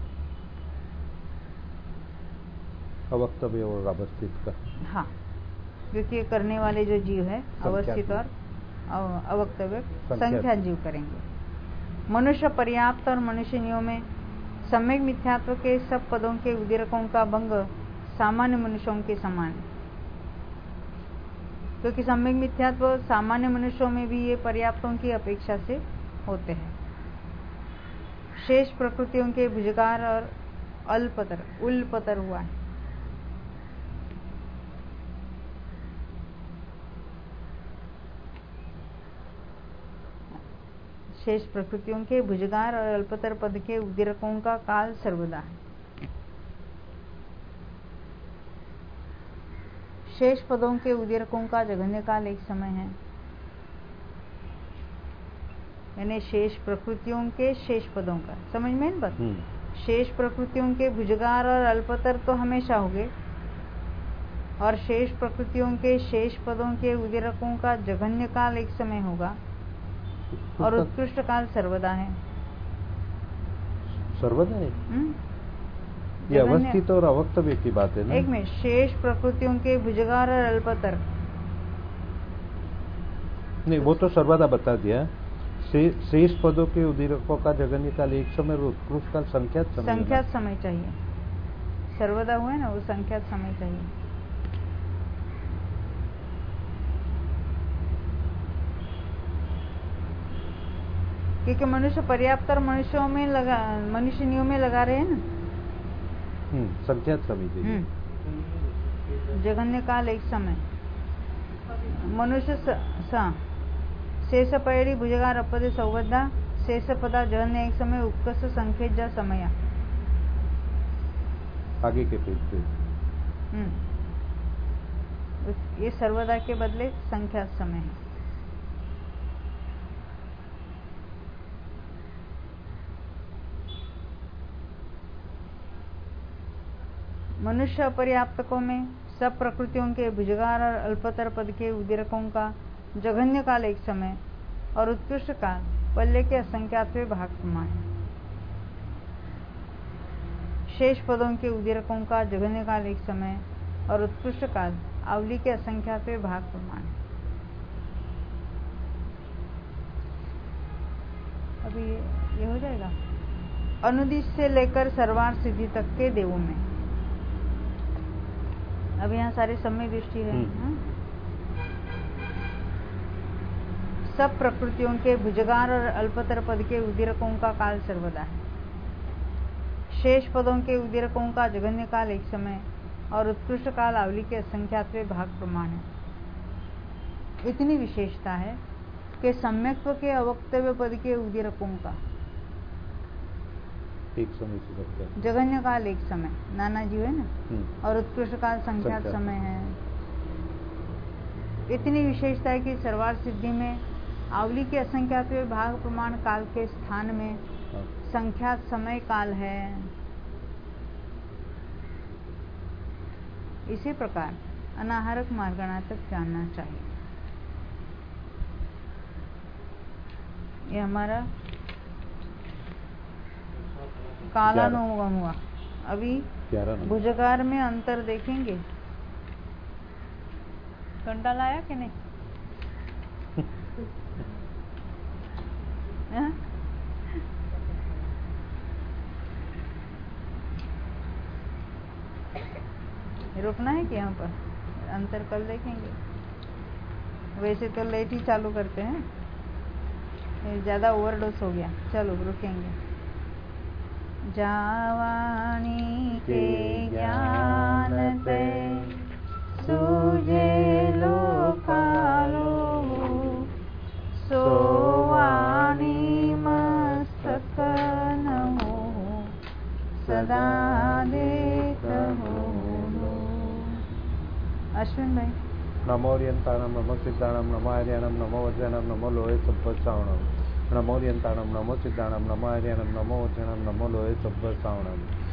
अवक्तव्य और अवस्थित का, हाँ, क्योंकि ये करने वाले जो जीव है अवस्थित और अवक्तव्य संख्यात जीव करेंगे। मनुष्य पर्याप्त और मनुष्यनियों में सम्यक मिथ्यात्व के सब पदों के उदीरकों का भंग सामान्य मनुष्यों के समान है, क्योंकि सम्यक मिथ्यात्व सामान्य मनुष्यों में भी ये पर्याप्तों की अपेक्षा से होते हैं। शेष प्रकृतियों के भुजगार और अल्पतर उल्पतर हुआ है। शेष प्रकृतियों के भुजगार और अल्पतर पद के उदीरकों का काल सर्वदा है। शेष पदों के उदीरकों का जघन्य काल एक समय है, यानी शेष प्रकृतियों के शेष पदों का, समझ में न बात? शेष प्रकृतियों के भुजगार और अल्पतर तो हमेशा होंगे, और शेष प्रकृतियों के शेष पदों के उदीरकों का जघन्य काल एक समय होगा और उत्कृष्ट काल सर्वदा है। सर्वदा है? ये अवस्थित और अवक्तव्य की बात है ना? एक में शेष प्रकृतियों के भुजगार और अल्पतर, नहीं वो तो सर्वदा बता दिया। शेष पदों के उदीरकों का जघन्य काल एक समय और उत्कृष्ट काल संख्यात समय चाहिए। सर्वदा हुआ है ना, वो संख्यात समय चाहिए। क्योंकि मनुष्य पर्याप्त और मनुष्यनियों में लगा रहे हैं ना। संख्यात समय चाहिए। जघन्य काल एक समय मनुष्य शेष पैड़ी भुजगार अपदे सौबद्धा शेष पदा जघन्य एक समय उत्कृष्ट संख्येत जा समय। आगे के पेज पे ये सर्वदा के बदले संख्यात समय है। मनुष्य अपर्याप्तकों में सब प्रकृतियों के भुजगार और अल्पतर पद के उदीरकों का जघन्य काल एक समय और उत्कृष्ट काल पल्ले के असंख्यातवें भाग समान है। शेष पदों के उदीरकों का जघन्य काल एक समय और उत्कृष्ट काल आवली के असंख्यातवें भाग समान है। अभी ये हो जाएगा। अनुदिश से लेकर सर्वार्थ सिद्धि तक के देवों में, अब यहाँ सारे सम्यक दृष्टि है। सब प्रकृतियों के भुजगार और अल्पतर पद के उदीरकों का काल सर्वदा है। शेष पदों के उदीरकों का जघन्य काल एक समय और उत्कृष्ट काल आवली के असंख्यातवें भाग प्रमाण है। इतनी विशेषता है कि सम्यक्त्व के अवक्तव्य पद के उदीरकों का एक समय से सकता है। जघन्य काल एक समय नाना जीव है ना, और उत्कृष्ट काल संख्यात समय है। इतनी विशेषता है कि सर्वार्थ सिद्धि में आवली के असंख्यातवें भाग प्रमाण काल के स्थान में संख्यात समय काल है। इसी प्रकार अनाहारक मार्गणा तक जानना चाहिए। ये हमारा कालानुगम हुआ। अभी 11 नंबर। भुजगार में अंतर देखेंगे। कंटा लाया कि नहीं? हाँ? रुकना है कि यहाँ पर अंतर कल देखेंगे। वैसे तो लेट ही चालू करते हैं, ज्यादा ओवरडोज हो गया। चलो रुकेंगे। जावानी के ज्ञान ते सूझे लोकालो, सोवानी मस्तक नमो सदा देखो। अश्विन भाई। नमो ओरियंताणम नमो सिद्धाणम नमो आर्याणम नमो वज्राणम नमो लोहे सब्बसावणम। नमो ओरियंताणम नमो सिद्धाणम नमो आर्याणम नमो वज्राणम नमो लोहे सब्बसावणम।